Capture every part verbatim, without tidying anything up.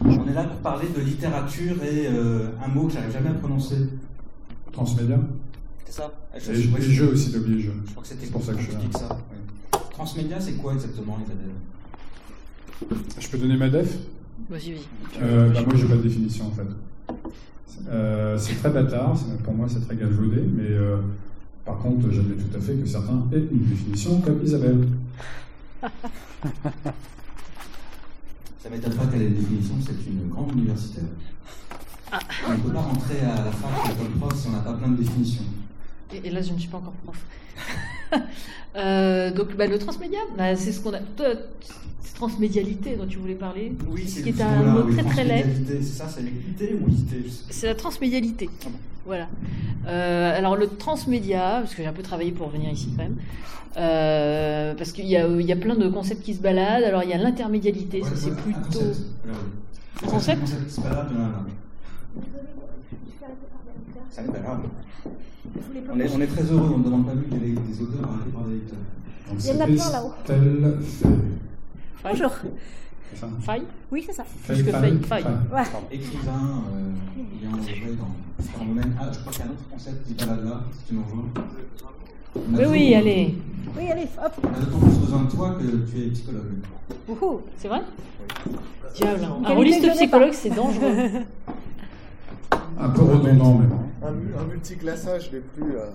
On est là pour parler de littérature et euh, un mot que j'arrive jamais à prononcer. Transmédia. C'est ça. Et les, les jeux aussi, l'oublié jeux. Je crois que c'était pour ça que je dis ça. Oui. Transmédia, c'est quoi exactement, Isabelle? Je peux donner ma def? Vas-y, vas-y. Euh, bah, moi, j'ai pas de définition en fait. Euh, c'est très bâtard, pour moi, c'est très galvaudé, mais euh, par contre, j'admets tout à fait que certains aient une définition comme Isabelle. Ça ne m'étonne pas qu'elle ait une définition, c'est une grande universitaire. Ah. On ne peut pas rentrer à la fac comme prof si on n'a pas plein de définitions. Et, et là, je ne suis pas encore prof. euh, donc, bah, le transmédia, bah, c'est ce qu'on a. C'est transmédialité dont tu voulais parler. Oui, c'est ce qui est un mot oui, très très laid. C'est ça, c'est l'ité ou l'ité? C'est la transmédialité. Ah bon. Voilà. Euh, alors le transmédia, parce que j'ai un peu travaillé pour venir ici quand même, euh, parce qu'il y a, il y a plein de concepts qui se baladent. Alors il y a l'intermédialité, ouais, ça c'est ouais, plutôt. Un concept. Un concept, un concept qui se balade, là, là. Ça n'est pas grave. On est, on est très heureux, on ne demande pas plus qu'il y ait des auteurs arrêtés par des lecteurs. Il y en a plein là-haut. Tel fait. Bonjour. Faille? Oui, c'est ça. Plus que faille. Faille. Ouais. Écrivain, euh, ayant œuvré dans, dans le domaine. Ah, je crois qu'il y a un autre concept qui balade là, si tu nous rejoins. Oui, oui, allez. Oui, allez, hop. On a d'autant plus besoin de toi que tu es psychologue. Ouhou, c'est vrai? Oui. Diable, un rôliste psychologue, c'est dangereux. Un peu redondant, mais bon. Un, un multiclassage des plus. Euh...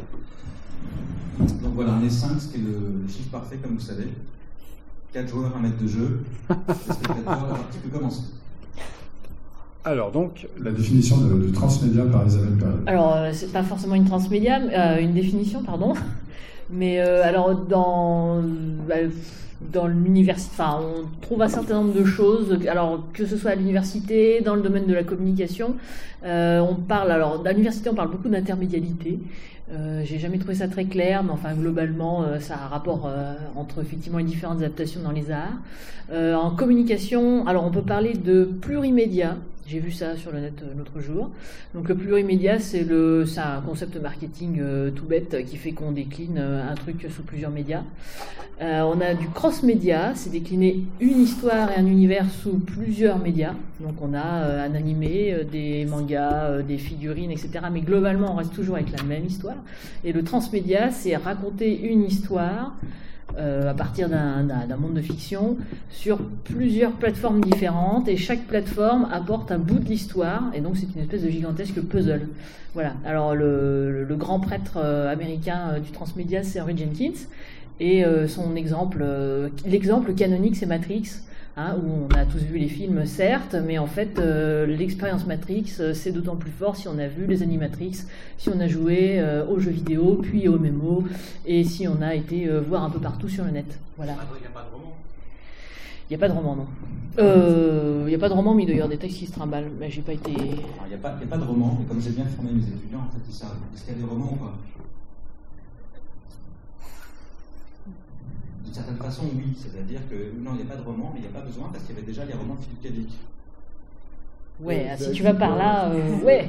Donc voilà, on est cinq, ce qui est le, le chiffre parfait, comme vous savez. quatre joueurs, un mètre de jeu. Les spectateurs, tu peux commencer. Alors donc, la définition de, de transmédia par Isabelle Perret. Alors, euh, c'est pas forcément une transmédia, euh, une définition, pardon. Mais euh, alors, dans, bah, dans l'université, enfin, on trouve un certain nombre de choses. Alors, que ce soit à l'université, dans le domaine de la communication, euh, on parle, alors, à l'université, on parle beaucoup d'intermédialité. Euh, j'ai jamais trouvé ça très clair, mais enfin globalement euh, ça a un rapport euh, entre effectivement les différentes adaptations dans les arts. Euh, en communication, alors on peut parler de plurimédia. J'ai vu ça sur le net euh, l'autre jour. Donc le plurimédia, c'est le, c'est un concept marketing euh, tout bête qui fait qu'on décline euh, un truc sous plusieurs médias. Euh, on a du cross-média, c'est décliner une histoire et un univers sous plusieurs médias. Donc on a euh, un animé, euh, des mangas, euh, des figurines, et cetera. Mais globalement, on reste toujours avec la même histoire. Et le transmédia, c'est raconter une histoire euh, à partir d'un, d'un, d'un monde de fiction sur plusieurs plateformes différentes. Et chaque plateforme apporte un bout de l'histoire. Et donc c'est une espèce de gigantesque puzzle. Voilà. Alors le, le, le grand prêtre euh, américain euh, du transmédia, c'est Henry Jenkins. Et euh, son exemple, euh, l'exemple canonique, c'est Matrix, hein, où on a tous vu les films, certes, mais en fait, euh, l'expérience Matrix, euh, c'est d'autant plus fort si on a vu les Animatrix, si on a joué euh, aux jeux vidéo, puis aux mémos, et si on a été euh, voir un peu partout sur le net. Voilà. Il n'y a pas de roman. Il n'y a pas de roman, non. Euh, il n'y a pas de roman, mais il doit y avoir des textes qui se trimballent. Mais j'ai pas été. Il n'y a, a pas de roman, mais comme j'ai bien formé mes étudiants, en fait, ils savent. Est-ce qu'il y a des romans ou pas? D'une certaine façon, oui. C'est-à-dire que non, il n'y a pas de roman, mais il n'y a pas besoin parce qu'il y avait déjà les romans de Philippe K. Dick. Ouais, si tu vas par là, euh, ouais.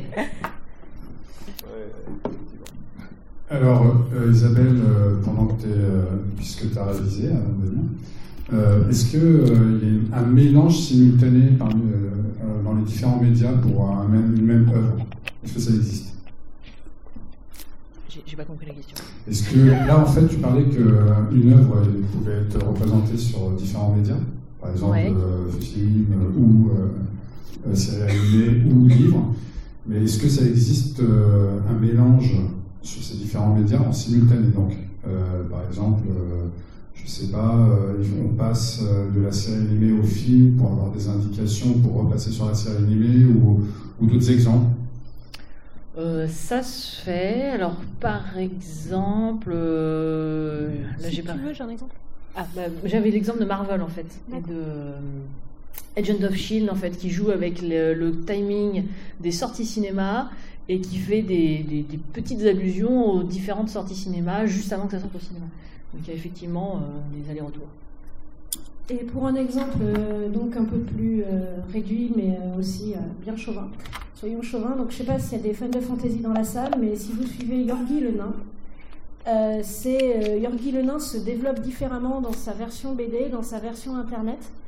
Alors, euh, Isabelle, euh, pendant que tu es, euh, puisque tu as révisé avant de venir, euh, est-ce qu'il euh, y a un mélange simultané parmi, euh, euh, dans les différents médias pour un même, une même œuvre? Est-ce que ça existe? J'ai, j'ai pas compris la question. Est-ce que là, en fait, tu parlais qu'une œuvre elle, pouvait être représentée sur différents médias, par exemple ouais. euh, film ou euh, série animée ou livre, mais est-ce que ça existe euh, un mélange sur ces différents médias en simultané? Donc, euh, par exemple, euh, je sais pas, euh, on passe de la série animée au film pour avoir des indications pour repasser sur la série animée ou, ou d'autres exemples? Euh, ça se fait. Alors, par exemple, euh, là si j'ai tu pas. veux, j'ai un exemple. Ah, bah, j'avais l'exemple de Marvel en fait, et de Agent of Shield en fait, qui joue avec le, le timing des sorties cinéma et qui fait des, des, des petites allusions aux différentes sorties cinéma juste avant que ça sorte au cinéma. Donc il y a effectivement euh, des allers-retours. Et pour un exemple euh, donc un peu plus euh, réduit, mais euh, aussi euh, bien chauvin, soyons chauvins. Donc je sais pas s'il y a des fans de fantasy dans la salle, mais si vous suivez Yorgi le nain, euh, c'est euh, Yorgi le nain se développe différemment dans sa version B D, dans sa version internet.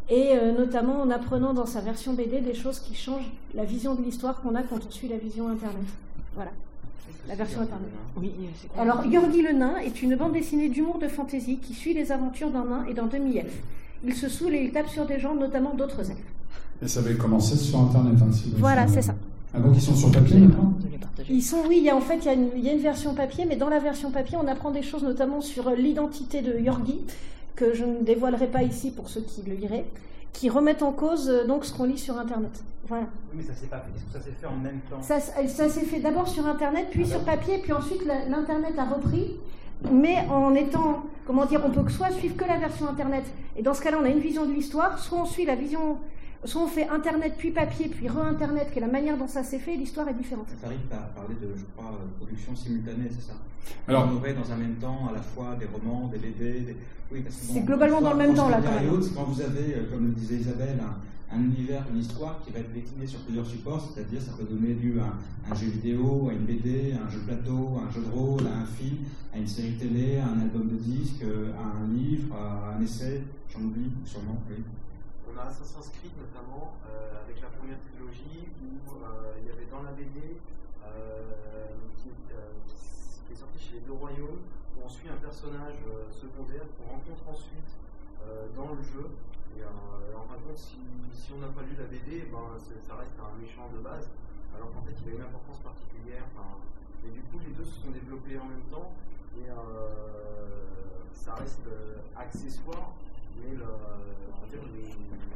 et euh, notamment en apprenant dans sa version B D des choses qui changent la vision de l'histoire qu'on a quand on suit la vision Internet. Voilà, la version Internet. Oui, alors, Yorgi le Nain est une bande dessinée d'humour de fantasy qui suit les aventures d'un nain et d'un demi-elfe. Il se saoule et il tape sur des gens, notamment d'autres elfes. Et ça avait commencé sur Internet, hein, si voilà, c'est ça. Ah, donc ils sont sur papier maintenant ? Ils sont, oui, il y a, en fait, il y, a une, il y a une version papier, mais dans la version papier, on apprend des choses, notamment sur l'identité de Yorgi, que je ne dévoilerai pas ici pour ceux qui le liraient, qui remettent en cause donc ce qu'on lit sur Internet. Voilà. Oui, mais ça s'est pas fait. Est-ce que ça s'est fait en même temps ? Ça, ça s'est fait d'abord sur Internet, puis ah, sur papier, puis ensuite la, l'Internet a repris, mais en étant, comment dire, on peut soit suivre que la version Internet, et dans ce cas-là, on a une vision de l'histoire, soit on suit la vision... Soit on fait Internet, puis papier, puis re-Internet, qui est la manière dont ça s'est fait, l'histoire est différente. Ça arrive à parler de, je crois, production simultanée, c'est ça ? Alors, on aurait dans un même temps à la fois des romans, des B D, des... Oui, parce que bon, c'est globalement dans le même temps, là, quand même. C'est quand vous avez, comme le disait Isabelle, un, un univers, une histoire qui va être décliné sur plusieurs supports, c'est-à-dire ça peut donner lieu à un jeu vidéo, à une B D, à un jeu de plateau, à un jeu de rôle, à un film, à une série télé, à un album de disque, à un livre, à un essai, j'en oublie sûrement, oui. On a Assassin's Creed notamment, euh, avec la première trilogie, où euh, il y avait dans la B D, euh, qui, euh, qui est sorti chez les Deux Royaumes, où on suit un personnage euh, secondaire qu'on rencontre ensuite euh, dans le jeu. Et euh, en fin de compte, si, si on n'a pas lu la B D, ben, ça reste un méchant de base, alors qu'en fait il a une importance particulière. Enfin, et du coup, les deux se sont développés en même temps, et euh, ça reste euh, accessoire, mais le, on va dire les.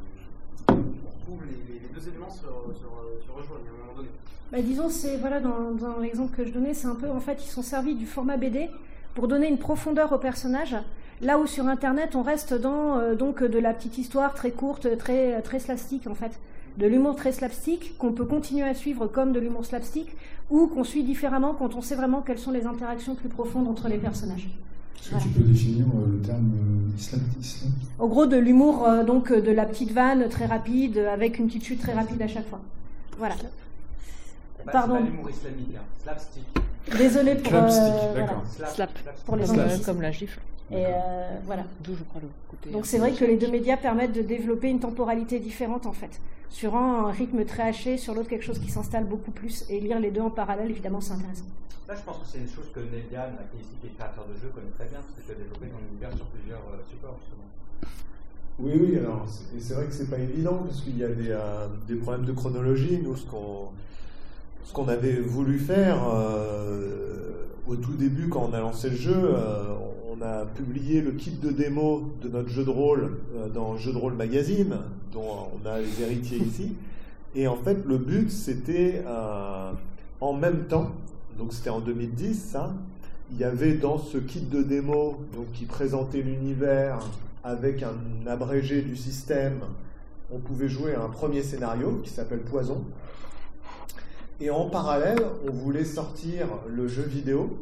On retrouve les, les, les deux éléments se, se, se rejoignent à un moment donné. Bah, disons, c'est, voilà, dans, dans l'exemple que je donnais, c'est un peu, en fait, ils sont servis du format B D pour donner une profondeur au personnage, là où sur Internet, on reste dans euh, donc, de la petite histoire très courte, très, très slapstick, en fait. De l'humour très slapstick, qu'on peut continuer à suivre comme de l'humour slapstick, ou qu'on suit différemment quand on sait vraiment quelles sont les interactions plus profondes entre les personnages. Est-ce que voilà. Tu peux définir euh, le terme euh, slapstick ? En gros, de l'humour, euh, donc de la petite vanne très rapide, avec une petite chute très rapide à chaque fois. Voilà. Bah, Pardon. C'est pas l'humour islamique, hein. Slapstick. Désolé pour euh, voilà. Slap, Slap. Pour les comme, euh, comme la gifle. Et euh, voilà. D'où je crois le côté. Donc c'est vrai que les deux médias permettent de développer une temporalité différente en fait. Sur un, un rythme très haché, sur l'autre quelque chose qui s'installe beaucoup plus. Et lire les deux en parallèle, évidemment, c'est intéressant. Là, je pense que c'est une chose que Nelian, qui est ici, qui est créateur de jeux, connaît très bien, parce que tu as développé ton univers sur plusieurs euh, supports, justement. Oui, oui, alors, c'est, c'est vrai que c'est pas évident, parce qu'il y a des, euh, des problèmes de chronologie. Nous, ce qu'on, ce qu'on avait voulu faire euh, au tout début, quand on a lancé le jeu, euh, on a publié le kit de démo de notre jeu de rôle euh, dans Jeu de rôle magazine, dont on a les héritiers ici. Et en fait, le but, c'était euh, en même temps, donc c'était en deux mille dix, ça, il y avait dans ce kit de démo, donc qui présentait l'univers avec un abrégé du système, on pouvait jouer à un premier scénario qui s'appelle Poison. Et en parallèle, on voulait sortir le jeu vidéo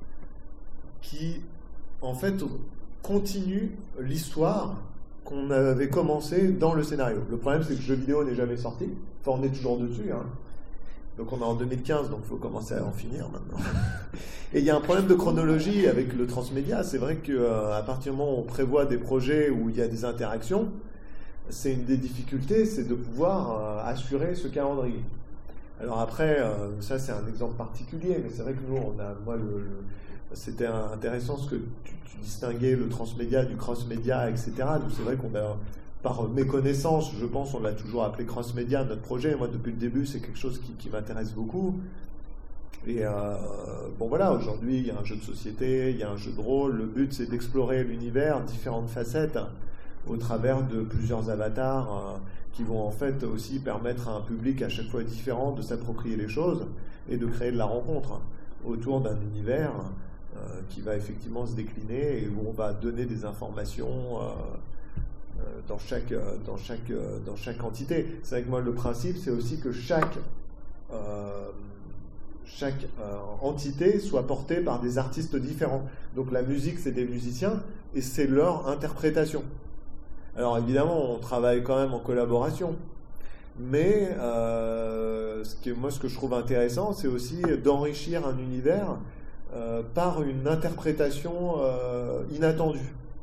qui, en fait, continue l'histoire qu'on avait commencé dans le scénario. Le problème, c'est que le jeu vidéo n'est jamais sorti. Enfin, on est toujours dessus, hein. Donc on est en deux mille quinze, donc il faut commencer à en finir maintenant. Et il y a un problème de chronologie avec le transmédia. C'est vrai qu'à euh, partir du moment où on prévoit des projets où il y a des interactions, c'est une des difficultés, c'est de pouvoir euh, assurer ce calendrier. Alors après, euh, ça c'est un exemple particulier, mais c'est vrai que nous, on a, moi, le, le, c'était intéressant ce que tu, tu distinguais le transmédia du cross-média, et cetera. Donc c'est vrai qu'on a, par méconnaissance, je pense, on l'a toujours appelé cross-média, notre projet. Moi, depuis le début, c'est quelque chose qui, qui m'intéresse beaucoup. Et euh, bon voilà, aujourd'hui, il y a un jeu de société, il y a un jeu de rôle. Le but, c'est d'explorer l'univers, différentes facettes, au travers de plusieurs avatars euh, qui vont en fait aussi permettre à un public à chaque fois différent de s'approprier les choses et de créer de la rencontre autour d'un univers euh, qui va effectivement se décliner et où on va donner des informations euh, dans chaque, dans, chaque, dans chaque entité. C'est vrai que moi, le principe, c'est aussi que chaque, euh, chaque euh, entité soit portée par des artistes différents. Donc la musique, c'est des musiciens et c'est leur interprétation. Alors évidemment, on travaille quand même en collaboration. Mais euh, ce que, moi, ce que je trouve intéressant, c'est aussi d'enrichir un univers euh, par une interprétation euh, inattendue.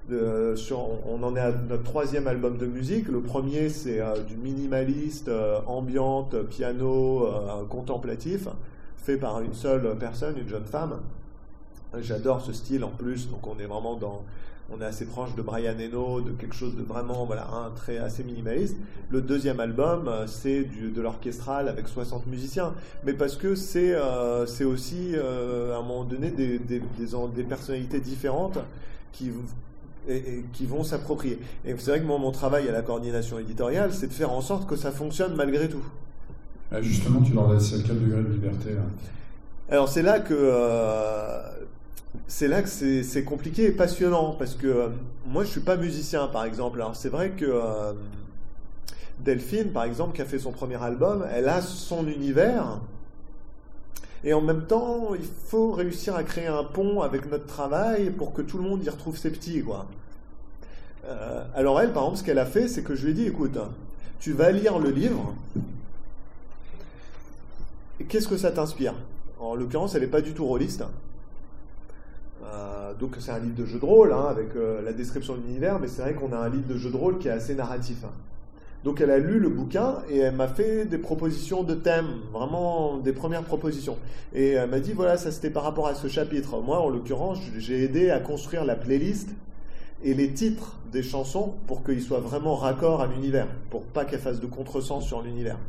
De, sur, on en est à notre troisième album de musique. Le premier, c'est euh, du minimaliste, euh, ambiante, piano, euh, contemplatif, fait par une seule personne, une jeune femme. J'adore ce style en plus, donc on est vraiment dans, on est assez proche de Brian Eno, de quelque chose de vraiment, voilà, un trait assez minimaliste. Le deuxième album, c'est du, de l'orchestral avec soixante musiciens, mais parce que c'est, euh, c'est aussi euh, à un moment donné des, des, des, des personnalités différentes qui Et, et qui vont s'approprier. Et c'est vrai que moi, mon travail à la coordination éditoriale, c'est de faire en sorte que ça fonctionne malgré tout. Ah, justement, tu leur laisses quel degré de liberté là? Alors c'est là que euh, c'est là que c'est, c'est compliqué et passionnant, parce que euh, moi, je suis pas musicien, par exemple. Alors c'est vrai que euh, Delphine, par exemple, qui a fait son premier album, elle a son univers. Et en même temps, il faut réussir à créer un pont avec notre travail pour que tout le monde y retrouve ses petits, quoi. Euh, alors elle, par exemple, ce qu'elle a fait, c'est que je lui ai dit, écoute, tu vas lire le livre, et qu'est-ce que ça t'inspire? En l'occurrence, elle n'est pas du tout rôliste. Euh, donc c'est un livre de jeu de rôle, hein, avec euh, la description de l'univers, mais c'est vrai qu'on a un livre de jeu de rôle qui est assez narratif. Hein. Donc elle a lu le bouquin et elle m'a fait des propositions de thèmes, vraiment des premières propositions. Et elle m'a dit, voilà, ça c'était par rapport à ce chapitre. Moi, en l'occurrence, j'ai aidé à construire la playlist et les titres des chansons pour qu'ils soient vraiment raccords à l'univers, pour pas qu'elles fassent de contresens sur l'univers.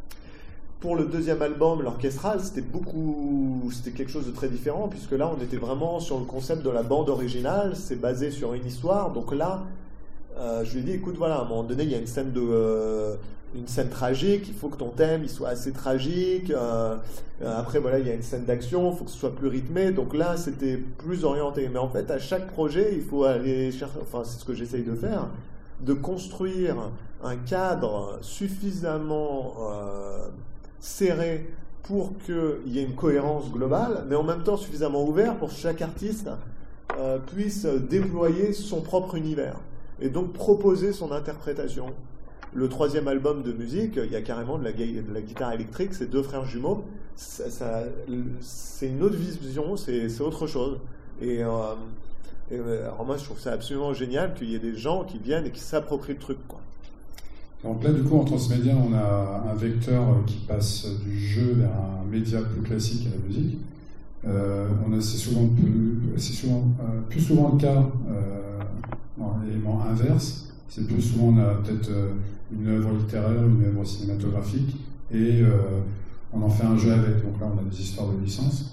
Pour le deuxième album, l'orchestral, c'était beaucoup, c'était quelque chose de très différent, puisque là, on était vraiment sur le concept de la bande originale, c'est basé sur une histoire, donc là, Euh, je lui ai dit, écoute, voilà, à un moment donné, il y a une scène de, euh, une scène tragique, il faut que ton thème il soit assez tragique. Euh, après, voilà, il y a une scène d'action, il faut que ce soit plus rythmé. Donc là, c'était plus orienté. Mais en fait, à chaque projet, il faut aller chercher, enfin, c'est ce que j'essaye de faire, de construire un cadre suffisamment euh, serré pour qu'il y ait une cohérence globale, mais en même temps suffisamment ouvert pour que chaque artiste euh, puisse déployer son propre univers. Et donc proposer son interprétation. Le troisième album de musique, il y a carrément de la, de la guitare électrique, c'est deux frères jumeaux, ça, ça, c'est une autre vision, c'est, c'est autre chose. Et, euh, et alors moi je trouve ça absolument génial qu'il y ait des gens qui viennent et qui s'approprient le truc, quoi. Donc là, du coup, en transmédia, on a un vecteur qui passe du jeu vers un média plus classique à la musique. Euh, on a, c'est souvent, plus, c'est souvent euh, plus souvent le cas euh, dans l'élément inverse. C'est plus souvent on a peut-être euh, une œuvre littéraire, une œuvre cinématographique, et euh, on en fait un jeu avec. Donc là, on a des histoires de licence.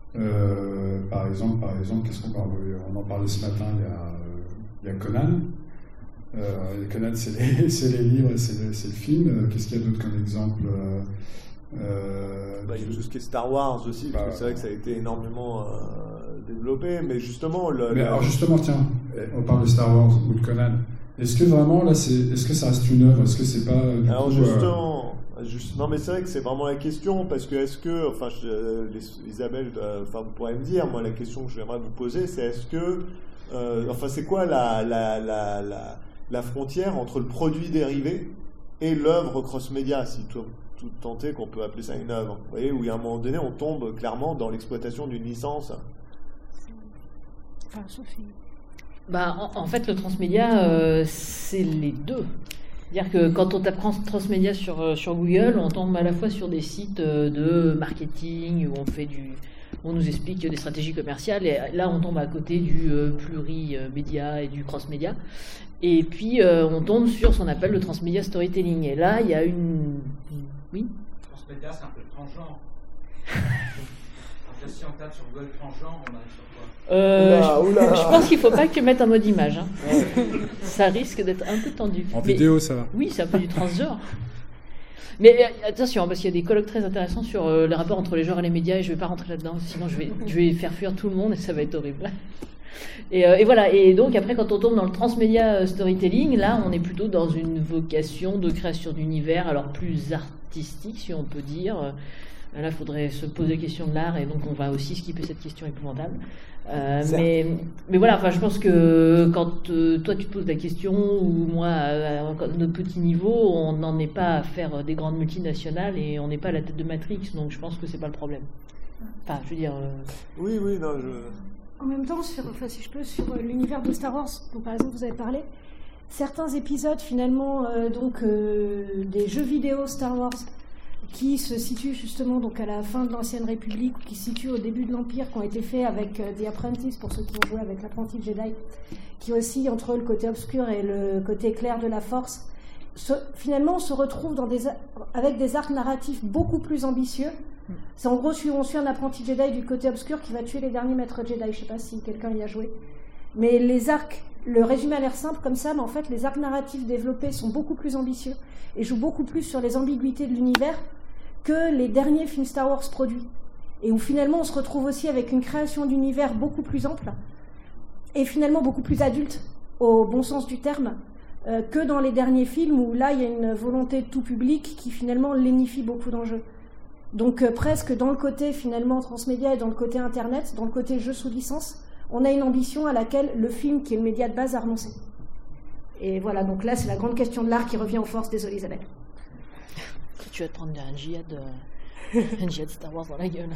Euh, par exemple, par exemple, qu'est-ce qu'on parle? On en parlait ce matin. Il y a, euh, il y a Conan. Euh, Conan, c'est les, c'est les livres, c'est le, c'est le film. Qu'est-ce qu'il y a d'autre comme exemple? euh, Euh, bah, il y a tout ce qui est Star Wars aussi, parce bah, que c'est vrai que ça a été énormément euh, développé, mais justement... Le, mais le... alors justement, tiens, on parle de Star Wars ou de Conan. Est-ce que vraiment, là, c'est, est-ce que ça reste une œuvre? Est-ce que c'est pas... Du alors coup, justement, euh... juste, non mais c'est vrai que c'est vraiment la question, parce que est-ce que, enfin, je, les, Isabelle, euh, enfin, vous pourrez me dire, moi la question que j'aimerais vous poser, c'est est-ce que, euh, enfin, c'est quoi la, la, la, la, la frontière entre le produit dérivé et l'œuvre cross-média, si tout... tout tenter qu'on peut appeler ça une œuvre. Vous voyez, où à un moment donné, on tombe clairement dans l'exploitation d'une licence. Enfin, Sophie. Bah, en, en fait, le transmédia, euh, c'est les deux. C'est-à-dire que quand on tape transmédia sur, sur Google, on tombe à la fois sur des sites de marketing où on fait du... on nous explique des stratégies commerciales, et là on tombe à côté du euh, plurimédia et du cross-média. Et puis euh, on tombe sur ce qu'on appelle le transmédia storytelling. Et là il y a une... Oui ? Le transmédia, c'est un peu transgenre. Donc, si on tape sur Google transgenre, on arrive sur quoi? euh, oula, je, oula. je pense qu'il ne faut pas que mettre un mode image. Hein. Ça risque d'être un peu tendu. En Mais, vidéo, ça va. Oui, c'est un peu du transgenre. Mais attention, parce qu'il y a des colloques très intéressants sur euh, les rapports entre les genres et les médias, et je ne vais pas rentrer là-dedans, sinon je vais, je vais faire fuir tout le monde et ça va être horrible. Et, euh, et voilà, et donc après quand on tombe dans le transmédia storytelling, là on est plutôt dans une vocation de création d'univers, alors plus artistique si on peut dire. Là il faudrait se poser la question de l'art, et donc on va aussi skipper cette question épouvantable. Euh, mais, mais voilà, enfin, je pense que quand euh, toi tu te poses la question, ou moi à, à notre petit niveau, on n'en est pas à faire des grandes multinationales et on n'est pas à la tête de Matrix, donc je pense que c'est pas le problème. Enfin, je veux dire. Euh... Oui, oui, non, je. En même temps, sur, enfin, si je peux, sur l'univers de Star Wars, dont par exemple vous avez parlé, certains épisodes finalement euh, donc euh, des jeux vidéo Star Wars qui se situent justement donc à la fin de l'Ancienne République ou qui se situent au début de l'Empire, qui ont été faits avec euh, The Apprentice, pour ceux qui ont joué avec l'apprenti Jedi, qui oscille entre le côté obscur et le côté clair de la Force. Se, finalement, on se retrouve dans des, avec des arcs narratifs beaucoup plus ambitieux. C'est en gros, on suit un apprenti Jedi du côté obscur qui va tuer les derniers maîtres Jedi. Je ne sais pas si quelqu'un y a joué. Mais les arcs, le résumé a l'air simple comme ça, mais en fait, les arcs narratifs développés sont beaucoup plus ambitieux et jouent beaucoup plus sur les ambiguïtés de l'univers que les derniers films Star Wars produits. Et où finalement, on se retrouve aussi avec une création d'univers beaucoup plus ample et finalement beaucoup plus adulte, au bon sens du terme, euh, que dans les derniers films où là, il y a une volonté de tout public qui finalement lénifie beaucoup d'enjeux. Donc euh, presque dans le côté finalement transmédia et dans le côté internet, dans le côté jeu sous licence, on a une ambition à laquelle le film, qui est le média de base, a renoncé. Et voilà, donc là c'est la grande question de l'art qui revient en force. Désolée Isabelle. Tu vas te prendre un djihad, euh, un djihad Star Wars dans la gueule.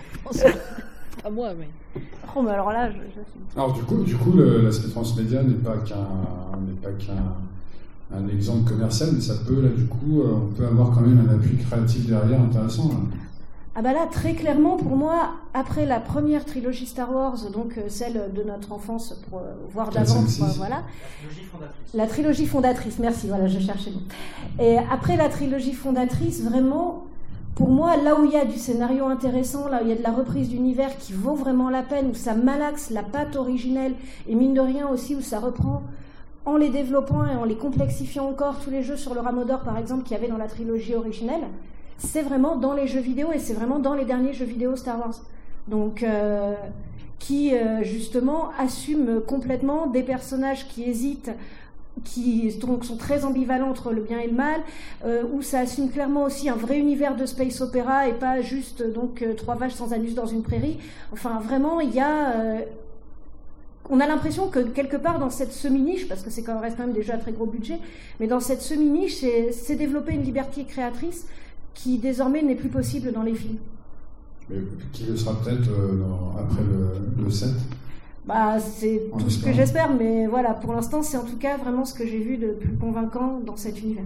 Pas moi, mais... Oh, mais alors là, je... je... Alors du coup, du coup le, l'aspect transmédia n'est pas qu'un, n'est pas qu'un un exemple commercial, mais ça peut, là, du coup, euh, on peut avoir quand même un appui créatif derrière intéressant, là. Ah bah là, très clairement, pour moi, après la première trilogie Star Wars, donc euh, celle de notre enfance, pour euh, voir d'avance, euh, voilà. La trilogie fondatrice. La trilogie fondatrice, merci, voilà, je cherchais le mot. Et après la trilogie fondatrice, vraiment, pour moi, là où il y a du scénario intéressant, là où il y a de la reprise d'univers qui vaut vraiment la peine, où ça malaxe la patte originelle, et mine de rien aussi, où ça reprend, en les développant et en les complexifiant encore, tous les jeux sur le rameau d'or, par exemple, qu'il y avait dans la trilogie originelle, c'est vraiment dans les jeux vidéo et c'est vraiment dans les derniers jeux vidéo Star Wars. Donc, euh, qui euh, justement assument complètement des personnages qui hésitent, qui donc sont très ambivalents entre le bien et le mal, euh, où ça assume clairement aussi un vrai univers de space opéra et pas juste donc euh, trois vaches sans anus dans une prairie. Enfin, vraiment, il y a... Euh, on a l'impression que quelque part dans cette semi-niche, parce que c'est quand même, reste quand même déjà un très gros budget, mais dans cette semi-niche, c'est, c'est développer une liberté créatrice qui désormais n'est plus possible dans les films. Mais qui le sera peut-être euh, dans, après le, le sept. Bah, c'est en tout ce que j'espère, mais voilà, pour l'instant, c'est en tout cas vraiment ce que j'ai vu de plus convaincant dans cet univers.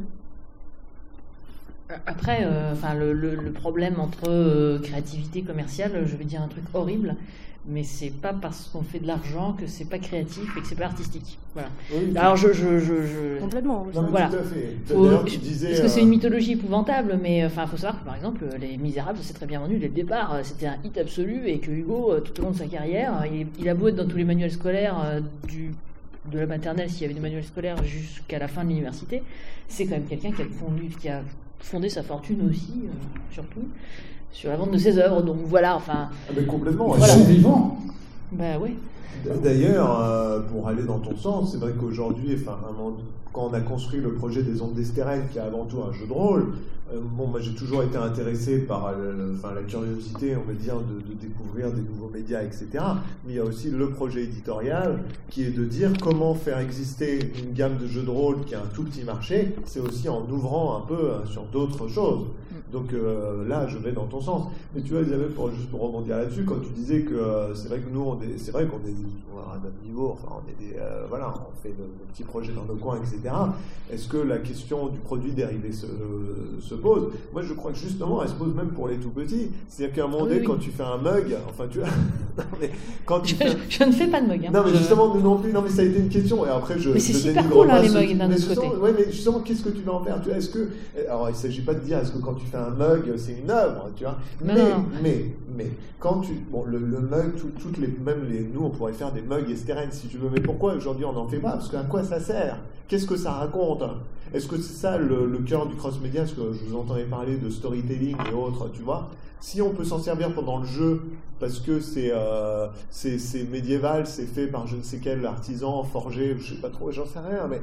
Après, euh, enfin, le, le, le problème entre euh, créativité commerciale, je vais dire un truc horrible, mais c'est pas parce qu'on fait de l'argent que c'est pas créatif et que c'est pas artistique. Voilà. Oui, alors je, je, je, je... complètement. Non, mais voilà. tout à fait. Faut, D'ailleurs, tu disais, parce que c'est une mythologie épouvantable, mais enfin, faut savoir que par exemple, Les Misérables, c'est très bien vendu dès le départ. C'était un hit absolu et que Hugo, tout au long de sa carrière, il, il a beau être dans tous les manuels scolaires du de la maternelle, s'il y avait des manuels scolaires jusqu'à la fin de l'université, c'est quand même quelqu'un qui a fondu, qui a fondé sa fortune aussi, euh, surtout sur la vente de ses œuvres. Donc voilà, enfin. Ah mais complètement. Voilà. Ils sont vivants. Bah oui. D'ailleurs, euh, pour aller dans ton sens, c'est vrai qu'aujourd'hui, enfin, quand on a construit le projet des Ondes d'Estérel, qui est avant tout un jeu de rôle, euh, bon, moi j'ai toujours été intéressé par le, enfin, la curiosité, on va dire, de, de découvrir des nouveaux médias, et cetera. Mais il y a aussi le projet éditorial, qui est de dire comment faire exister une gamme de jeux de rôle qui a un tout petit marché, c'est aussi en ouvrant un peu euh, sur d'autres choses. Donc euh, là, je vais dans ton sens. Mais tu vois, Isabelle, pour, juste pour rebondir là-dessus, quand tu disais que euh, c'est vrai que nous, on est, c'est vrai qu'on est à notre niveau, enfin, on est des, euh, voilà, on fait nos, nos petits projets dans nos coins, et cetera. Est-ce que la question du produit dérivé se, euh, se pose? Moi, je crois que justement, elle se pose même pour les tout petits. C'est-à-dire qu'à un moment donné, oui, oui. quand tu fais un mug, enfin, tu vois, non, mais quand tu je, fais... je ne fais pas de mug. Hein. Non, mais justement, nous non plus. Non, mais ça a été une question. Et après, je. Mais c'est je super cool, hein, les mugs d'un autre côté. Ouais, mais justement, qu'est-ce que tu vas en faire? Tu vois, est-ce que, alors, il ne s'agit pas de dire, est-ce que quand tu fais un mug, c'est une œuvre, tu vois. Non, mais, non. mais, mais, quand tu, bon, le, le mug, tout, toutes les, même les, nous, on pourrait faire des mugs estérènes si tu veux. Mais pourquoi aujourd'hui on n'en fait pas? Parce qu'à quoi ça sert? Qu'est-ce que ça raconte? Est-ce que c'est ça le, le cœur du cross-média? Parce que je vous entendais parler de storytelling et autres, tu vois. Si on peut s'en servir pendant le jeu, parce que c'est, euh, c'est, c'est médiéval, c'est fait par je ne sais quel artisan, forgé, je sais pas trop, j'en sais rien, mais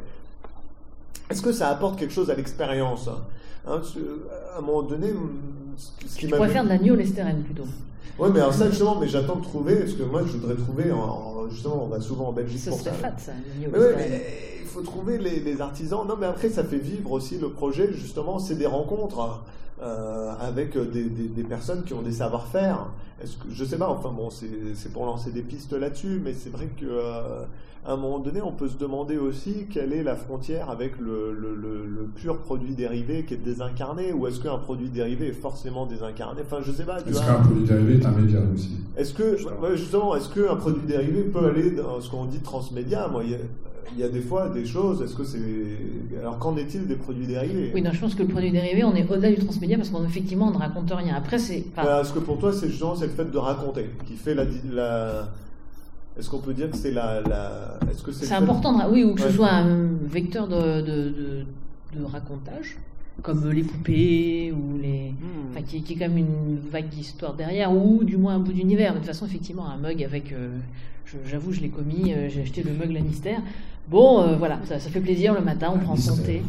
est-ce que ça apporte quelque chose à l'expérience? Hein, à un moment donné, ce qui tu pourrais faire de la New Lesteren plutôt. Oui, mais alors ça, justement, mais j'attends de trouver, parce que moi, je voudrais trouver, en, justement, on va souvent en Belgique ça pour ça. ça. Fat, ça, mais ouais, mais faut trouver les, les artisans. Non, mais après, ça fait vivre aussi le projet. Justement, c'est des rencontres euh, avec des, des, des personnes qui ont des savoir-faire. Est-ce que, je sais pas, enfin bon, c'est pour lancer des pistes là-dessus, mais c'est vrai que euh, à un moment donné, on peut se demander aussi quelle est la frontière avec le, le, le, le pur produit dérivé qui est désincarné, ou est-ce qu'un produit dérivé est forcément désincarné? Enfin, je sais pas. Est-ce qu'un produit dérivé est un média aussi? Est-ce que, ouais, justement, est-ce qu'un produit dérivé peut aller dans ce qu'on dit transmédia? Moi, il y a, il y a des fois des choses, est-ce que c'est... Alors, qu'en est-il des produits dérivés? Oui, non, je pense que le produit dérivé, on est au-delà du transmédia parce qu'effectivement, on ne raconte rien. Après, c'est... Enfin... Est-ce que pour toi, c'est justement c'est le fait de raconter qui fait la... la... Est-ce qu'on peut dire que c'est la... la... Est-ce que c'est c'est important, fait... de... oui, ou que ouais. ce soit un vecteur de, de, de, de racontage, comme les poupées, ou les... Mmh. Enfin, qui, qui est quand même une vague d'histoire derrière, ou du moins un bout d'univers. De toute façon, effectivement, un mug avec... Euh... J'avoue, je l'ai commis, euh, j'ai acheté le mug Lannister. Bon, euh, voilà, ça, ça fait plaisir le matin, on prend son thé.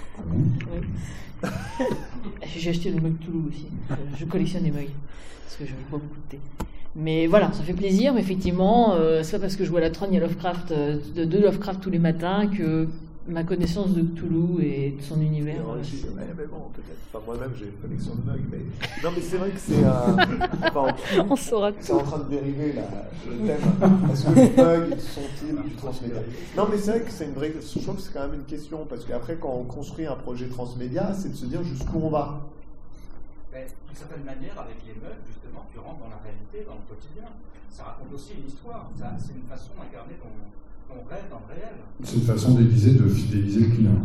Oui. J'ai acheté le mug Toulouse aussi. Je, je collectionne les mugs, parce que je bois beaucoup de thé. Mais voilà, ça fait plaisir, mais effectivement, euh, c'est pas parce que je vois la trône, il y a Lovecraft, euh, de, de Lovecraft tous les matins, que ma connaissance de Cthulhu et de son univers. Euh, mais, mais bon, peut-être. Enfin, moi-même, j'ai une collection de mugs, mais non, mais c'est vrai que c'est. Euh... Enfin, on saura tout. C'est en train de dériver là, le thème. Est-ce que les mugs sont-ils du transmédia? Non, mais c'est vrai que c'est une vraie. Je trouve que c'est quand même une question parce qu'après, quand on construit un projet transmédia, c'est de se dire jusqu'où on va. Mais d'une certaine manière, avec les mugs, justement, tu rentres dans la réalité, dans le quotidien. Ça raconte aussi une histoire. C'est une façon d'incarner ton. On rêve dans le réel. C'est une façon d'aiguiser, de fidéliser le client.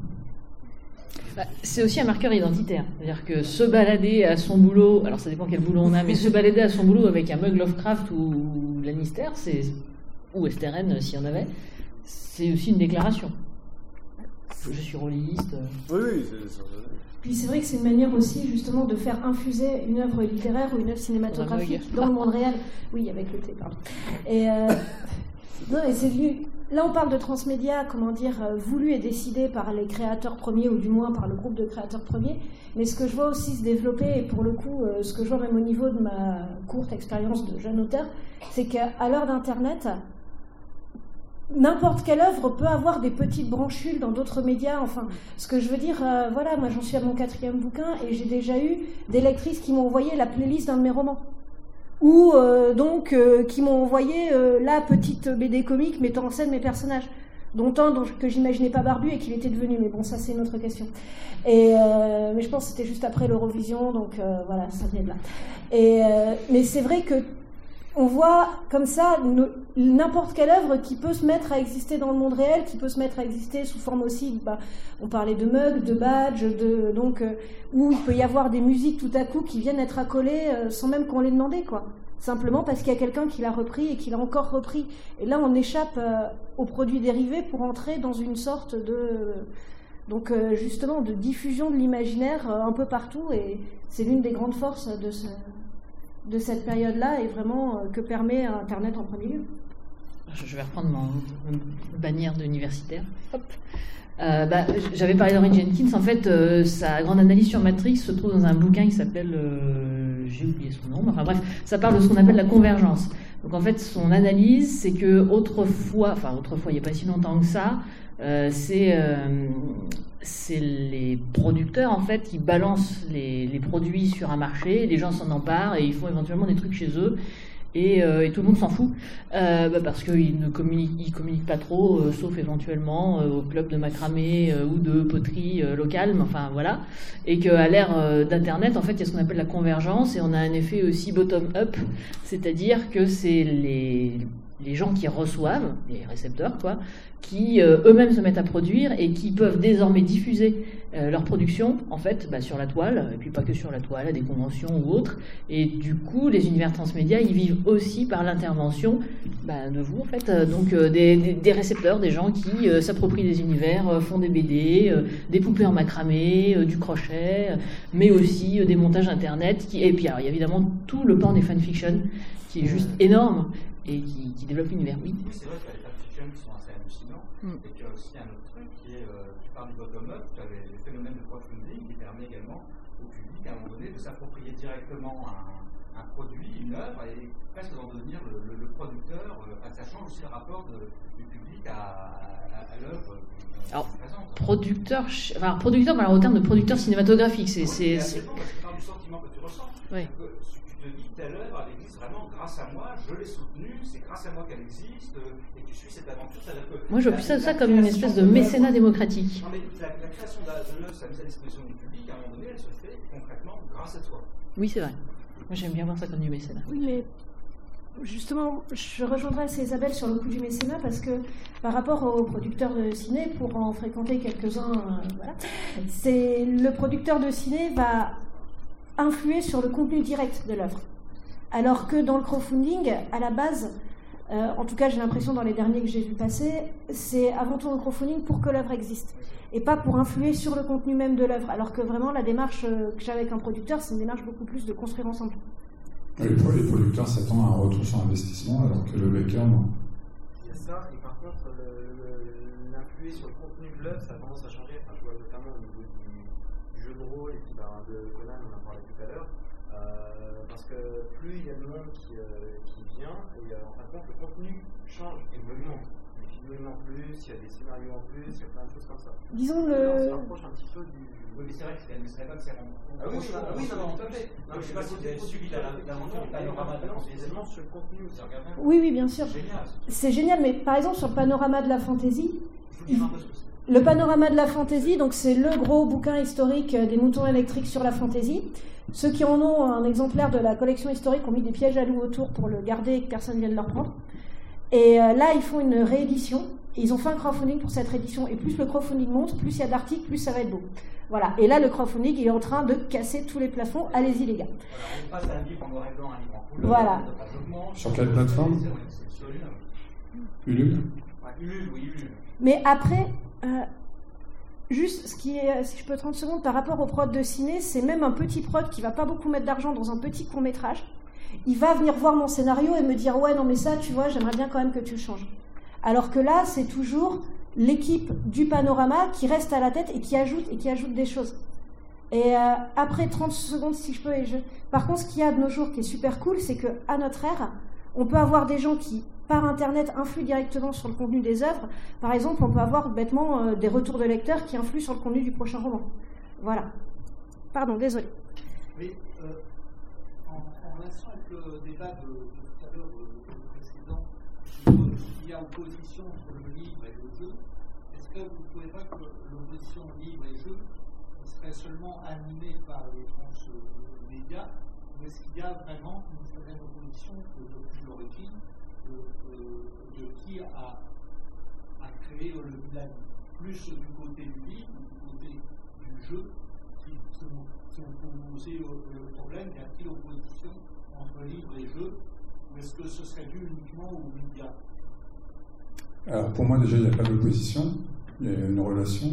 Bah, c'est aussi un marqueur identitaire. C'est-à-dire que se balader à son boulot, alors ça dépend quel boulot on a, mais se balader à son boulot avec un mug Lovecraft ou Lannister, ou S T R N s'il y en avait, c'est aussi une déclaration. Je suis rôliste. Oui, oui. C'est... Puis c'est vrai que c'est une manière aussi justement de faire infuser une œuvre littéraire ou une œuvre cinématographique dans le monde réel. Oui, avec le thé, pardon. Et... Euh... Non, et c'est lui. Là, on parle de transmédia, comment dire, euh, voulu et décidé par les créateurs premiers, ou du moins par le groupe de créateurs premiers. Mais ce que je vois aussi se développer, et pour le coup, euh, ce que je vois même au niveau de ma courte expérience de jeune auteur, c'est qu'à l'heure d'Internet, n'importe quelle œuvre peut avoir des petites branchules dans d'autres médias. Enfin, ce que je veux dire, euh, voilà, moi j'en suis à mon quatrième bouquin, et j'ai déjà eu des lectrices qui m'ont envoyé la playlist d'un de mes romans. Ou euh, donc euh, qui m'ont envoyé euh, la petite B D comique mettant en scène mes personnages, dont un dont, que j'imaginais pas barbu et qu'il était devenu, mais bon, ça c'est une autre question. Et euh, mais je pense que c'était juste après l'Eurovision, donc euh, voilà, ça venait de là. Et euh, mais c'est vrai que on voit comme ça n'importe quelle œuvre qui peut se mettre à exister dans le monde réel, qui peut se mettre à exister sous forme aussi, bah, on parlait de mugs, de badges, de, donc, euh, où il peut y avoir des musiques tout à coup qui viennent être accolées euh, sans même qu'on les demandé, quoi. Simplement parce qu'il y a quelqu'un qui l'a repris et qui l'a encore repris. Et là, on échappe euh, aux produits dérivés pour entrer dans une sorte de... Donc euh, justement, de diffusion de l'imaginaire euh, un peu partout, et c'est l'une des grandes forces de ce... de cette période-là, et vraiment euh, que permet Internet en premier lieu. Je vais reprendre mon, mon bannière d'universitaire. Hop. Euh, bah, j'avais parlé d'Henry Jenkins. En fait, euh, sa grande analyse sur Matrix se trouve dans un bouquin qui s'appelle, euh, j'ai oublié son nom, enfin bref, ça parle de ce qu'on appelle la convergence. Donc en fait, son analyse, c'est que autrefois, enfin autrefois, il n'y a pas si longtemps que ça, euh, c'est euh, c'est les producteurs en fait qui balancent les, les produits sur un marché, les gens s'en emparent et ils font éventuellement des trucs chez eux. Et, euh, et tout le monde s'en fout euh, bah parce qu'ils ne communiquent, ils communiquent pas trop, euh, sauf éventuellement euh, au club de macramé euh, ou de poterie euh, locale, mais enfin voilà. Et qu'à l'ère euh, d'Internet, en fait, il y a ce qu'on appelle la convergence, et on a un effet aussi bottom-up, c'est-à-dire que c'est les les gens qui reçoivent, les récepteurs, quoi, qui euh, eux-mêmes se mettent à produire et qui peuvent désormais diffuser euh, leur production, en fait, bah, sur la toile, et puis pas que sur la toile, à des conventions ou autres. Et du coup, les univers transmédia, ils vivent aussi par l'intervention bah, de vous, en fait. Euh, donc, euh, des, des, des récepteurs, des gens qui euh, s'approprient des univers, euh, font des B D, euh, des poupées en macramé, euh, du crochet, euh, mais aussi euh, des montages Internet. Qui... Et puis, alors, il y a évidemment tout le pan des fanfictions, qui est juste énorme, et qui, qui développe l'univers. Oui, oui, c'est vrai qu'il y a des fanfictions qui sont assez hallucinants, mm. et qu'il y a aussi un autre truc qui est, euh, tu parles du bottom-up, tu as les, les phénomènes de crowdfunding qui permet également au public à un moment donné de s'approprier directement un, un produit, une œuvre, et presque d'en devenir le, le, le producteur. Euh, ça change aussi le rapport de, du public à, à, à l'œuvre. Alors, producteur, enfin, producteur, alors, au terme de producteur cinématographique, c'est. C'est parce que tu parles du sentiment que tu ressens. Oui. Que tu te dis, telle œuvre, elle existe vraiment grâce à moi, je l'ai soutenue, c'est grâce à moi qu'elle existe, et tu suis cette aventure. Que moi, je vois plus ça, ça comme une espèce de mécénat démocratique. Non, mais la, la création de l'œuvre, sa mise à disposition du public, à un moment donné, elle se fait concrètement grâce à toi. Oui, c'est vrai. Moi, j'aime bien voir ça comme du mécénat. Oui, mais. Justement, je rejoindrai Isabelle sur le coup du mécénat parce que par rapport aux producteurs de ciné, pour en fréquenter quelques-uns, euh, voilà, c'est le producteur de ciné va influer sur le contenu direct de l'œuvre. Alors que dans le crowdfunding, à la base, euh, en tout cas j'ai l'impression dans les derniers que j'ai vu passer, c'est avant tout un crowdfunding pour que l'œuvre existe et pas pour influer sur le contenu même de l'œuvre. Alors que vraiment la démarche que j'ai avec un producteur, c'est une démarche beaucoup plus de construire ensemble. Les, les producteurs s'attendent à un retour sur investissement, alors que le backer, non. Il y a ça, et par contre, l'influer sur le contenu de l'œuvre, ça a tendance à changer. Enfin, je vois notamment au niveau du, du jeu de rôle, et puis bah, de Conan, on en parlait tout à l'heure, euh, parce que plus il y a de monde qui, euh, qui vient, et euh, en fin de compte, le contenu change et augmente. Les figurines en plus, il y a des scénarios en plus, il y a plein de choses comme ça. Disons le. On se le. rapproche un petit peu du. Oui, mais c'est vrai que c'est pas que c'est Ah oui, oui, oui, non, tout à fait. Je ne sais pas si vous avez suivi l'aventure du panorama de la fantaisie sur le contenu aussi. Oui, oui, bien sûr. Génial. C'est génial, mais par exemple, sur le panorama de la fantaisie, Je vous dis un peu ce que c'est. le panorama de la fantaisie, donc c'est le gros bouquin historique des moutons électriques sur la fantaisie. Ceux qui en ont un exemplaire de la collection historique ont mis des pièges à loup autour pour le garder et que personne ne vienne le reprendre. Et euh, là, ils font une réédition. Ils ont fait un crowdfunding pour cette réédition. Et plus le crowdfunding monte, plus il y a d'articles, plus ça va être beau. Voilà. Et là, le crowdfunding il est en train de casser tous les plafonds. Allez-y, les gars. Voilà, on passe d'un livre en noir et blanc à un livre en couleur. Voilà. Sur quelle plateforme? Sur Ulule. Ulule. Ouais, Ulule, oui, Ulule. Mais après, euh, juste, ce qui est, si je peux trente secondes, par rapport au prod de ciné, c'est même un petit prod qui va pas beaucoup mettre d'argent dans un petit court-métrage. Il va venir voir mon scénario et me dire « Ouais, non, mais ça, tu vois, j'aimerais bien quand même que tu le changes. » Alors que là, c'est toujours l'équipe du panorama qui reste à la tête et qui ajoute, et qui ajoute des choses. Et euh, après trente secondes, si je peux... Et je... Par contre, ce qu'il y a de nos jours qui est super cool, c'est qu'à notre ère, on peut avoir des gens qui, par Internet, influent directement sur le contenu des œuvres. Par exemple, on peut avoir bêtement euh, des retours de lecteurs qui influent sur le contenu du prochain roman. Voilà. Pardon, désolé. Mais euh, en, en relation avec le débat de, de tout à l'heure, euh, précédent, il y a opposition entre le livre et le jeu. Est-ce que vous ne trouvez pas que l'opposition livre et jeu serait seulement animée par les transmédias, ou est-ce qu'il y a vraiment une certaine opposition depuis l'origine de, de, de qui a, a créé le village, plus du côté du livre ou du côté du jeu, qui, qui, ont, qui ont posé le, le problème? Y a-t-il opposition entre livre et jeu, ou est-ce que ce serait dû uniquement aux médias? Alors pour moi déjà il n'y a pas d'opposition, il y a une relation.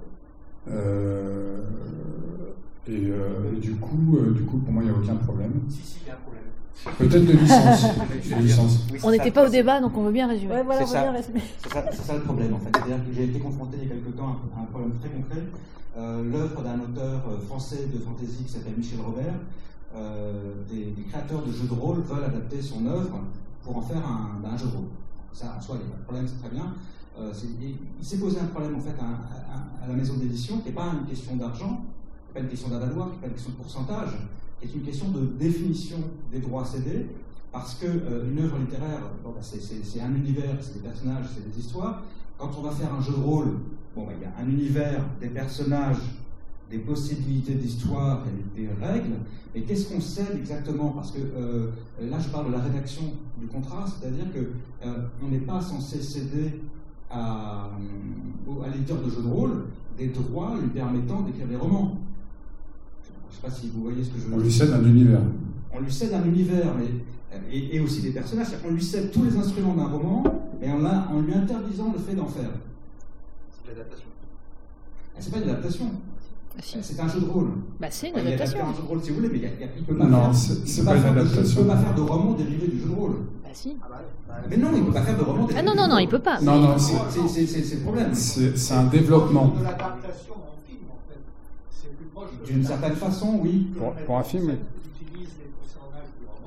Euh, et, euh, et du coup, euh, du coup, pour moi, il n'y a aucun problème. Si, si, il y a un problème. Peut-être de licence. de licence. Oui, on n'était pas au débat, donc on veut bien résumer. Ouais, voilà, c'est, on ça, veut bien résumer. c'est, ça, c'est ça le problème en fait. C'est-à-dire que j'ai été confronté il y a quelque temps à un problème très concret. Euh, l'œuvre d'un auteur français de fantasy qui s'appelle Michel Robert, euh, des, des créateurs de jeux de rôle veulent adapter son œuvre pour en faire un, un jeu de rôle. Ça, en soi, il n'y a pas de problème, c'est très bien. Euh, c'est, il, il s'est posé un problème en fait à, à, à la maison d'édition qui n'est pas une question d'argent, qui n'est pas une question d'avaloir, qui n'est pas une question de pourcentage, qui est une question de définition des droits cédés, parce que euh, une œuvre littéraire, bon, bah, c'est, c'est, c'est un univers, c'est des personnages, c'est des histoires. Quand on va faire un jeu de rôle, bon, bah, il y a un univers, des personnages, des possibilités d'histoire et des règles, mais qu'est-ce qu'on cède exactement? Parce que euh, là, je parle de la rédaction du contrat, c'est-à-dire qu'on euh, n'est pas censé céder à, à l'éditeur de jeux de rôle des droits lui permettant d'écrire des romans. Je ne sais pas si vous voyez ce que je veux dire. On lui cède un univers. On lui cède un univers, mais, et, et aussi des personnages. C'est-à-dire qu'on lui cède tous les instruments d'un roman, et en, la, en lui interdisant le fait d'en faire. C'est de l'adaptation. C'est pas une adaptation. Si. C'est un jeu de rôle. Bah, c'est une Il adaptation. Il y a un jeu de rôle si vous voulez, mais il ne peut pas non, faire. c'est, c'est peut pas, pas une adaptation. De, il ne peut pas faire de roman dérivé du jeu de rôle. Bah, si. Ah bah, bah, Mais non, il ne peut pas faire de roman dérivé. Ah non, non, non, il peut pas. Non, non, c'est, c'est, c'est, c'est, c'est le problème. C'est, c'est un développement. De l'adaptation en film, en fait. C'est plus proche de D'une certaine façon, oui. Pour, pour un film, oui. Utilise les personnages du roman.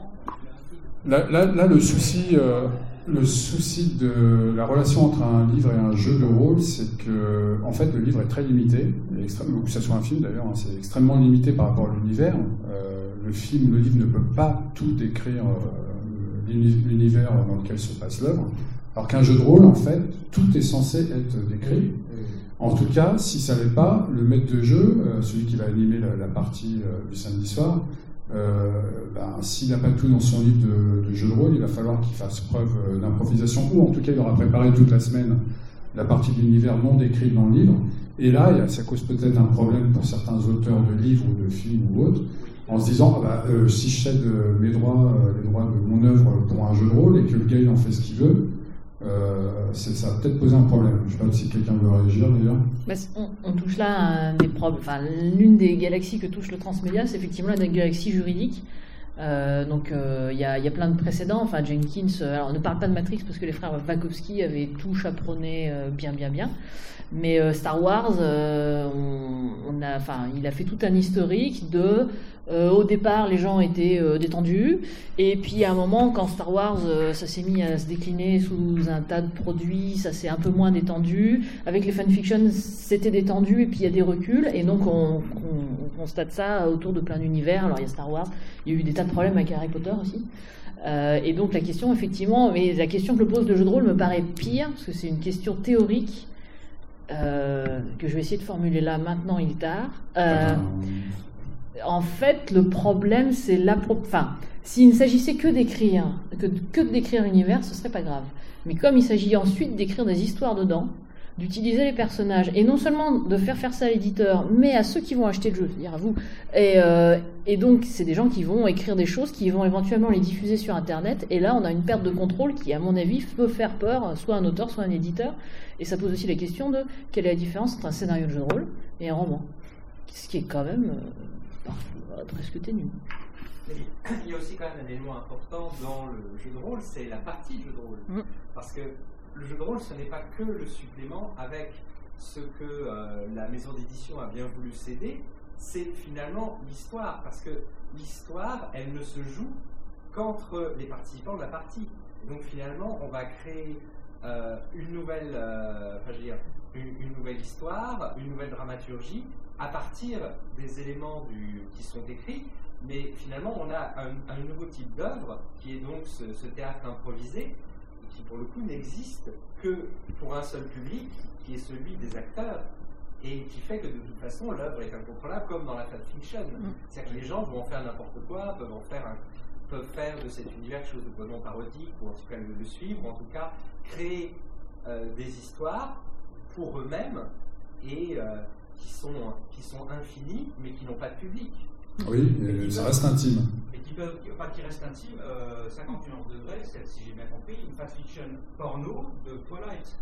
là, là, là, le souci, euh, le souci de la relation entre un livre et un jeu de rôle, c'est que, en fait, le livre est très limité, ou que ce soit un film d'ailleurs, hein, c'est extrêmement limité par rapport à l'univers. Euh, le film, le livre ne peut pas tout décrire euh, l'univers dans lequel se passe l'œuvre, alors qu'un jeu de rôle, en fait, tout est censé être décrit. En tout cas, si ça l'est pas, le maître de jeu, euh, celui qui va animer la, la partie euh, du samedi soir, euh, ben, s'il n'a pas tout dans son livre de, de jeu de rôle, il va falloir qu'il fasse preuve euh, d'improvisation, ou en tout cas il aura préparé toute la semaine la partie de l'univers non décrite dans le livre. Et là, il y a, ça cause peut-être un problème pour certains auteurs de livres ou de films ou autres, en se disant, ah bah, euh, si je cède euh, mes droits, euh, les droits de mon œuvre pour un jeu de rôle et que le gars il en fait ce qu'il veut, Euh, ça va peut-être poser un problème. Je ne sais pas si quelqu'un veut réagir d'ailleurs. Bah, on, on touche là à un des problèmes. Enfin, l'une des galaxies que touche le transmédia, c'est effectivement la galaxie juridique. Euh, donc il euh, y, y a plein de précédents. Enfin, Jenkins. Euh, alors on ne parle pas de Matrix parce que les frères Wachowski avaient tout chaperonné euh, bien, bien, bien. Mais euh, Star Wars, euh, on, on a, enfin, il a fait tout un historique de. Euh, au départ, les gens étaient euh, détendus, et puis à un moment, quand Star Wars, euh, ça s'est mis à se décliner sous un tas de produits, ça s'est un peu moins détendu. Avec les fanfictions, c'était détendu, et puis il y a des reculs, et donc on, on, on constate ça autour de plein d'univers. Alors il y a Star Wars, il y a eu des tas de problèmes avec Harry Potter aussi. Euh, et donc la question, effectivement, mais la question que pose le jeu de rôle me paraît pire, parce que c'est une question théorique, euh, que je vais essayer de formuler là, maintenant il est tard. Euh, En fait, le problème, c'est l'appro... Enfin, s'il ne s'agissait que d'écrire, que, que de décrire l'univers, ce serait pas grave. Mais comme il s'agit ensuite d'écrire des histoires dedans, d'utiliser les personnages, et non seulement de faire faire ça à l'éditeur, mais à ceux qui vont acheter le jeu, c'est-à-dire à vous. Et, euh, et donc, c'est des gens qui vont écrire des choses, qui vont éventuellement les diffuser sur Internet, et là, on a une perte de contrôle qui, à mon avis, peut faire peur, soit un auteur, soit un éditeur. Et ça pose aussi la question de quelle est la différence entre un scénario de jeu de rôle et un roman. Ce qui est quand même... Euh, presque ténu. Il y a aussi quand même un élément important dans le jeu de rôle, c'est la partie jeu de rôle. Mmh. Parce que le jeu de rôle, ce n'est pas que le supplément avec ce que euh, la maison d'édition a bien voulu céder, c'est finalement l'histoire. Parce que l'histoire, elle ne se joue qu'entre les participants de la partie. Et donc finalement, on va créer euh, une nouvelle, euh, enfin, je veux dire, une, une nouvelle histoire, une nouvelle dramaturgie, à partir des éléments du, qui sont écrits, mais finalement on a un, un nouveau type d'œuvre qui est donc ce, ce théâtre improvisé, qui pour le coup n'existe que pour un seul public, qui est celui des acteurs, et qui fait que de toute façon l'œuvre est incontrôlable comme dans la fanfiction. Mm. C'est-à-dire que les gens vont en faire n'importe quoi, peuvent en faire un, peuvent faire de cet univers quelque chose de vraiment parodique, ou en tout cas le, le suivre, ou en tout cas créer euh, des histoires pour eux-mêmes, et euh, qui sont, qui sont infinis, mais qui n'ont pas de public. Oui, et ça reste intime. Et qui peuvent, enfin, qui reste intime, euh, cinquante et un degrés, c'est, si j'ai bien compris, une fanfiction porno de Twilight.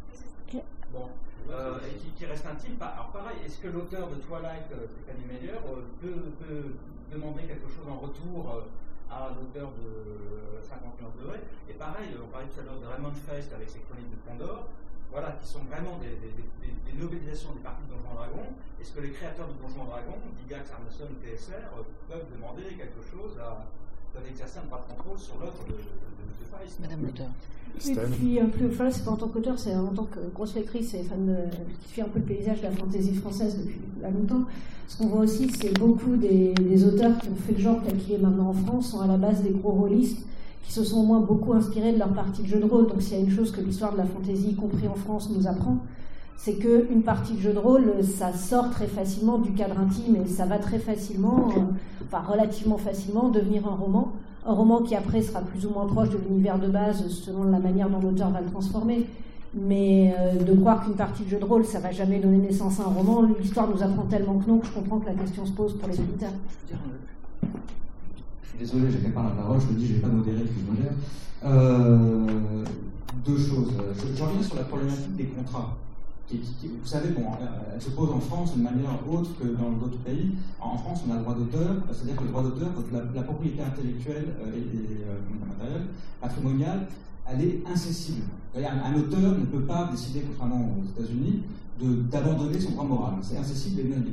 Bon, euh, et qui, qui reste intime. Alors pareil, est-ce que l'auteur de Twilight, euh, Stéphanie Meyer, euh, peut, peut demander quelque chose en retour euh, à l'auteur de cinquante et un degrés? Et pareil, on parlait tout à l'heure de Raymond Feist avec ses chroniques de Pandore. Voilà, qui sont vraiment des, des, des, des novélisations des parties de Donjons et Dragons. Est-ce que les créateurs de Donjons et Dragons, Gygax, Arneson, T S R, euh, peuvent demander quelque chose, à, peuvent exercer un droit de contrôle sur l'œuvre de, de, de, de Feist? Madame l'auteur. Et puis, un peu, enfin, c'est pas en tant qu'auteur, c'est en tant que grosse lectrice et fan de, qui fait un peu le paysage de la fantaisie française depuis longtemps. Ce qu'on voit aussi, c'est beaucoup des, des auteurs qui ont fait le genre tel qu'il est maintenant en France, sont à la base des gros rôlistes, qui se sont au moins beaucoup inspirés de leur partie de jeu de rôle. Donc s'il y a une chose que l'histoire de la fantaisie, y compris en France, nous apprend, c'est qu'une partie de jeu de rôle, ça sort très facilement du cadre intime et ça va très facilement, euh, enfin relativement facilement, devenir un roman. Un roman qui après sera plus ou moins proche de l'univers de base selon la manière dont l'auteur va le transformer. Mais euh, de croire qu'une partie de jeu de rôle, ça va jamais donner naissance à un roman, l'histoire nous apprend tellement que non, que je comprends que la question se pose pour les éditeurs. Je suis désolé, j'ai fait pas la parole, je me dis, je vais pas modérer ce que je modère. Euh, deux choses. Je, je reviens sur la problématique des contrats. Qui, qui, qui, vous savez, bon, elle se pose en France d'une manière autre que dans d'autres pays. En France, on a le droit d'auteur, c'est-à-dire que le droit d'auteur, la, la propriété intellectuelle et, et euh, matérielle, patrimoniale, elle est incessible. Un, un auteur ne peut pas décider, contrairement aux États-Unis, de, d'abandonner son droit moral. C'est incessible et non libre.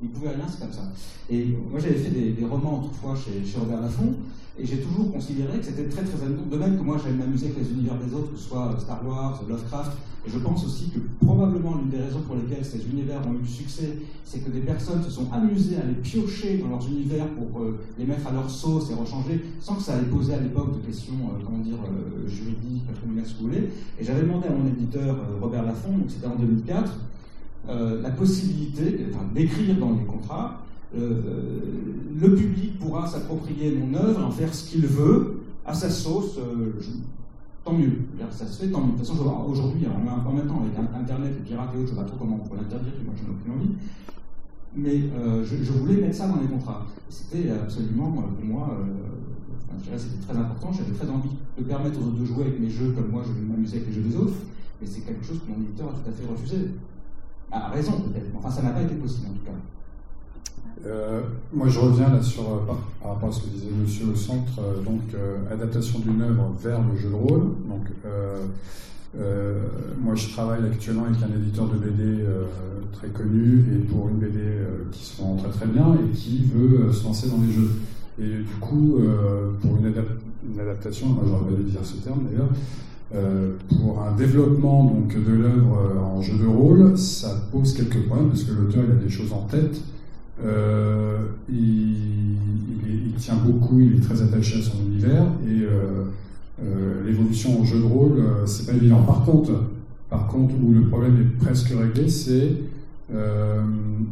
Il ne pouvait rien, c'est comme ça. Et moi, j'avais fait des, des romans autrefois chez, chez Robert Laffont, et j'ai toujours considéré que c'était très très amusant. De même que moi, j'aime m'amuser avec les univers des autres, que ce soit Star Wars, Lovecraft. Et je pense aussi que probablement l'une des raisons pour lesquelles ces univers ont eu du succès, c'est que des personnes se sont amusées à les piocher dans leurs univers pour euh, les mettre à leur sauce et rechanger, sans que ça ait posé à l'époque de questions, euh, comment dire, euh, juridiques, patrimoniales, ce que vous voulez. Et j'avais demandé à mon éditeur euh, Robert Laffont, donc c'était en deux mille quatre, euh, la possibilité, enfin, d'écrire dans les contrats, euh, le public pourra s'approprier mon œuvre et en faire ce qu'il veut à sa sauce. Euh, je, Tant mieux, ça se fait, tant mieux. De toute façon, aujourd'hui, en même temps, avec Internet, les pirates et autres, je ne sais pas trop comment on peut l'interdire, moi je n'ai aucune envie. Mais euh, je, je voulais mettre ça dans les contrats. C'était absolument, pour moi, euh, enfin, je dirais, c'était très important. J'avais très envie de permettre aux autres de jouer avec mes jeux comme moi je vais m'amuser avec les jeux des autres. Mais c'est quelque chose que mon éditeur a tout à fait refusé. À raison, peut-être. Enfin, ça n'a pas été possible, en tout cas. Euh, moi, je reviens là sur, euh, par, par rapport à ce que disait Monsieur au centre, euh, donc euh, adaptation d'une œuvre vers le jeu de rôle. Donc, euh, euh, moi, je travaille actuellement avec un éditeur de B D euh, très connu et pour une B D euh, qui se vend très très bien et qui veut euh, se lancer dans les jeux. Et du coup, euh, pour une, adap une adaptation, moi, j'aurais pas dû dire ce terme d'ailleurs. Euh, pour un développement donc de l'œuvre euh, en jeu de rôle, ça pose quelques problèmes parce que l'auteur il a des choses en tête. Euh, il, il, il tient beaucoup, il est très attaché à son univers et euh, euh, l'évolution en jeu de rôle, euh, c'est pas évident. Par contre, par contre, où le problème est presque réglé, c'est euh,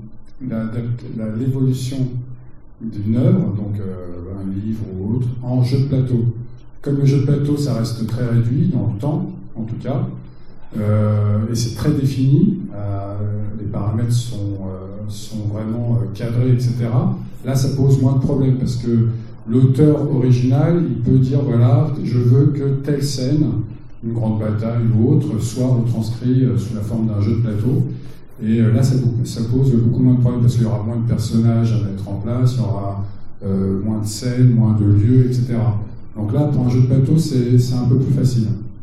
l'évolution d'une œuvre, donc euh, un livre ou autre, en jeu de plateau. Comme le jeu de plateau, ça reste très réduit dans le temps, en tout cas, euh, et c'est très défini. Euh, les paramètres sont euh, sont vraiment cadrés, et cetera. Là, ça pose moins de problèmes parce que l'auteur original, il peut dire voilà, je veux que telle scène, une grande bataille ou autre, soit retranscrite sous la forme d'un jeu de plateau. Et là, ça, ça pose beaucoup moins de problèmes parce qu'il y aura moins de personnages à mettre en place, il y aura euh, moins de scènes, moins de lieux, et cetera. Donc là, pour un jeu de plateau, c'est un peu plus facile.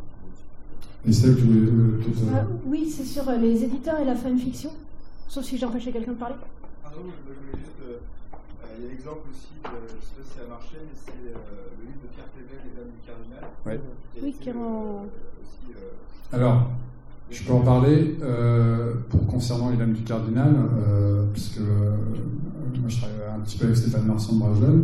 Et Steph, tu voulais euh, peut-être... Ah, oui, c'est sur les éditeurs et la fanfiction. Sauf si j'ai empêché quelqu'un de parler. Pardon, je voulais juste. Il euh, y a l'exemple aussi, de, je ne sais pas si ça a marché, mais c'est euh, le livre de Pierre Pével, Les Dames du Cardinal. Ouais. Qui oui, qui est en. Aussi, euh, Alors, je peux en parler euh, pour concernant Les Dames du Cardinal, euh, puisque euh, moi je travaille un petit peu avec Stéphane Marsan de Brajlon,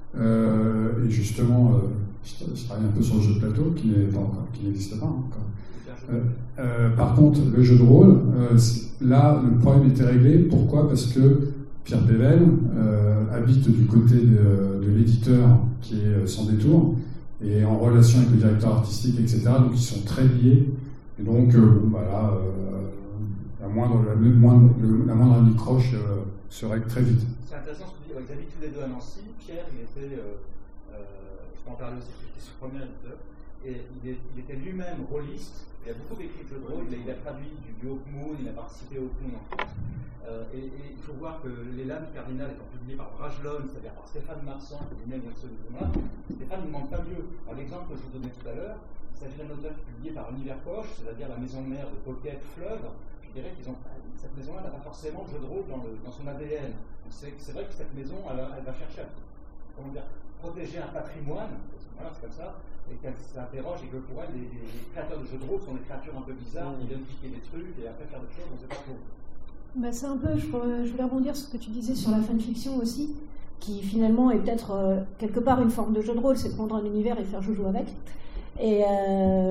euh, et justement, euh, je, je travaille un peu sur le jeu de plateau qui n'existe pas hein, encore. Euh, euh, par contre, le jeu de rôle, euh, là, le problème était réglé. Pourquoi? Parce que Pierre Pével euh, habite du côté de, de l'éditeur qui est sans détour et en relation avec le directeur artistique, et cetera. Donc, ils sont très liés. Et donc, euh, bon, bah là, euh, la moindre, la moindre, la moindre anicroche euh, se règle très vite. C'est intéressant ce que tu dis. Ils habitent tous les deux à Nancy. Pierre, il était, euh, euh, je peux en parler aussi, il était son premier éditeur. Et il, est, il était lui-même rôliste. Il a beaucoup écrit de jeux de rôle, il a, il a traduit du, du Hawkmoon, il a participé au Hawkmoon en France. Euh, et, et il faut voir que Les Lames du Cardinal étant publié par Brajlon, c'est-à-dire par Stéphane Marsan, qui lui-même vient de ce mouvement-là, Stéphane ne manque pas mieux. L'exemple que je vous donnais tout à l'heure, il s'agit d'un auteur publié par Univers Poche, c'est-à-dire la maison mère de Pocket, Fleuve. Je dirais qu'ils ont cette maison-là n'a pas forcément de jeu de rôle dans, le, dans son A D N. C'est vrai que cette maison, elle, elle va chercher à comment dire, protéger un patrimoine, voilà, c'est comme ça, et qu'elle s'interroge et que pour elle, les, les créateurs de jeux de rôle sont des créatures un peu bizarres, qui viennent piquer des trucs et après faire d'autres choses, on ne sait pas trop. Bah, c'est un peu, je, je voulais rebondir sur ce que tu disais sur la fanfiction aussi, qui finalement est peut-être euh, quelque part une forme de jeu de rôle, c'est prendre un univers et faire joujou avec. Et euh,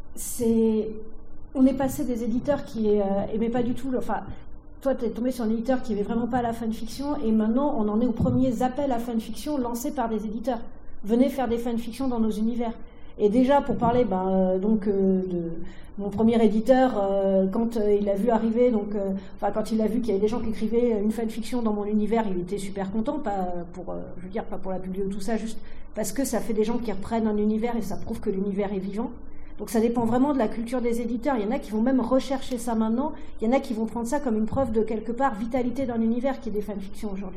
c'est, on est passé des éditeurs qui euh, aimaient pas du tout, le, enfin, toi tu es tombé sur un éditeur qui aimait vraiment pas la fanfiction, et maintenant on en est aux premiers appels à fanfiction lancés par des éditeurs. Venez faire des fanfictions dans nos univers. Et déjà, pour parler ben, euh, donc, euh, de mon premier éditeur, euh, quand euh, il a vu arriver, donc, euh, enfin, quand il a vu qu'il y avait des gens qui écrivaient une fanfiction dans mon univers, il était super content, pas pour, euh, je veux dire, pas pour la publier ou tout ça, juste parce que ça fait des gens qui reprennent un univers et ça prouve que l'univers est vivant. Donc ça dépend vraiment de la culture des éditeurs. Il y en a qui vont même rechercher ça maintenant, il y en a qui vont prendre ça comme une preuve de quelque part vitalité d'un univers qui est des fanfictions aujourd'hui.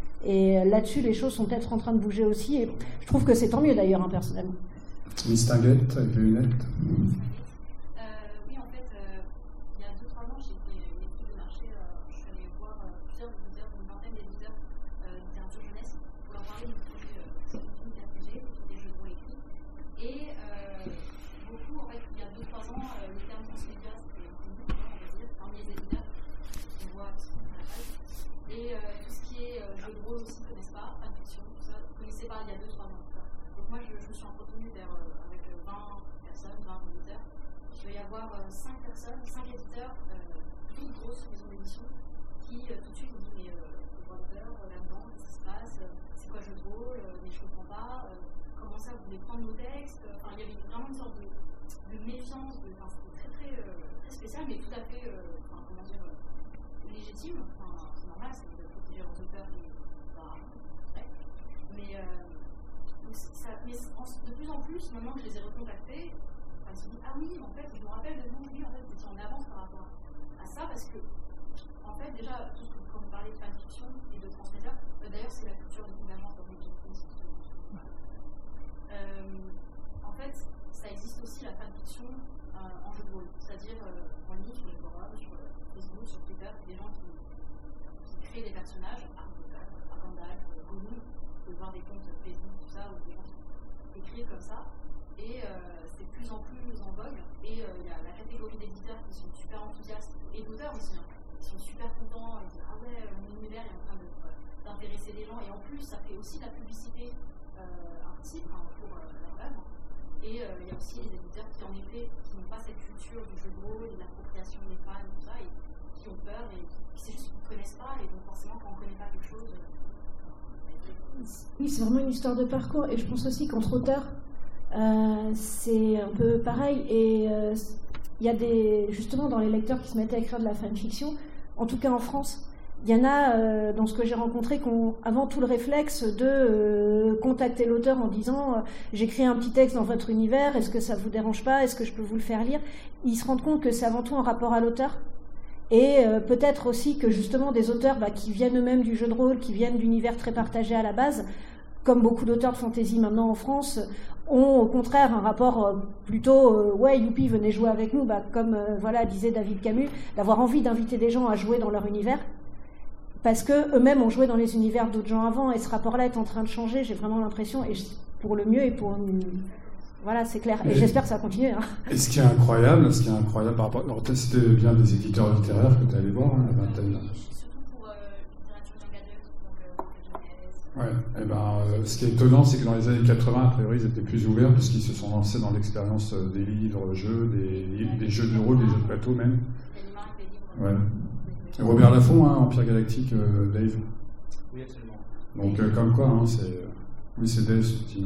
Et là-dessus, les choses sont peut-être en train de bouger aussi, et je trouve que c'est tant mieux d'ailleurs, hein, personnellement. Miss Tinguette, avec les lunettes. Euh, oui, en fait, euh, il y a deux trois ans, j'ai fait une étude de marché. Euh, je suis allée voir euh, plusieurs éditeurs, donc connaissent pas, fanfiction, tout ça, ne connaissaient pas il y a deux trois ans. Donc moi, je, je me suis entretenue vers, euh, avec vingt personnes, vingt éditeurs. Je vais y avoir euh, cinq personnes, cinq éditeurs, euh, toutes grosses maisons d'édition, qui euh, tout de suite me disent mais euh, le droit d'auteur, euh, là-dedans, qu'est-ce qui se passe, euh, c'est quoi jeu de rôle, euh, mais je comprends pas, euh, comment ça vous voulez prendre nos textes. Enfin, il y avait vraiment une sorte de, de méfiance, de, enfin, c'était très très, euh, très spécial, mais tout à fait, euh, enfin, comment dire, euh, légitime. Enfin, c'est normal, c'est de protéger leurs auteurs et bah, ouais. Mais, euh, donc, ça, mais en, de plus en plus, maintenant que je les ai recontactés, enfin, ils se disent ah oui, en fait, je me rappelle de vous, oui, en fait, vous étiez en avance par rapport à ça, parce que en fait, déjà, tout ce que, quand vous parlez de fanfiction et de transmédia, euh, d'ailleurs, c'est la culture de convergence dans les euh, en fait, ça existe aussi la fanfiction euh, en jeu de rôle, c'est-à-dire euh, en ligne, sur les forums, sur euh, Facebook, sur Twitter, des gens qui, qui créent des personnages, Gandalf, Gollum, vous pouvez voir des comptes Facebook, tout ça, ou des gens qui écrivent comme ça, et euh, c'est de plus en plus en vogue, et il euh, y a la catégorie d'éditeurs qui sont super enthousiastes, et d'auteurs aussi, hein, qui sont super contents, ils disent ah ouais, mon univers est en train de, euh, d'intéresser des gens, et en plus, ça fait aussi de la publicité. Euh, un titre hein, pour euh, leur œuvre. Et il euh, y a aussi les éditeurs qui, en effet, qui n'ont pas cette culture du jeu de rôle, de l'appropriation des fans, tout ça, et qui ont peur, et qui, c'est juste qu'ils ne connaissent pas, et donc forcément, quand on ne connaît pas quelque chose. Euh, oui, c'est vraiment une histoire de parcours, et je pense aussi qu'entre auteurs, euh, c'est un peu pareil. Et il euh, y a des, justement, dans les lecteurs qui se mettaient à écrire de la fanfiction, en tout cas en France, il y en a, euh, dans ce que j'ai rencontré, qui ont avant tout le réflexe de euh, contacter l'auteur en disant euh, « J'écris un petit texte dans votre univers, est-ce que ça vous dérange pas? Est-ce que je peux vous le faire lire ?» Ils se rendent compte que c'est avant tout un rapport à l'auteur. Et euh, peut-être aussi que justement des auteurs bah, qui viennent eux-mêmes du jeu de rôle, qui viennent d'univers très partagés à la base, comme beaucoup d'auteurs de fantasy maintenant en France, ont au contraire un rapport euh, plutôt euh, « Ouais, youpi, venez jouer avec nous bah, », comme euh, voilà, disait David Camus, d'avoir envie d'inviter des gens à jouer dans leur univers. Parce qu'eux-mêmes ont joué dans les univers d'autres gens avant, et ce rapport-là est en train de changer, j'ai vraiment l'impression, et pour le mieux et pour... Voilà, c'est clair. Et, et j'espère que ça va continuer. Hein. Et ce qui est incroyable, ce qui est incroyable par rapport... Alors, c'était bien des éditeurs littéraires que tu allais voir, hein, la vingtaine. Surtout pour euh, littérature young adult, donc euh, jeunesse. Ouais, et ben, euh, ce qui est étonnant, c'est que dans les années quatre-vingts, a priori, ils étaient plus ouverts, puisqu'ils se sont lancés dans l'expérience des livres, jeux, des, des jeux de rôle, des jeux de plateau même. Ouais. Et Robert Laffont, hein, Empire Galactique, euh, Dave. Oui, absolument. Donc, euh, comme quoi, hein, c'est... Oui, c'est Dave, ce petit nom.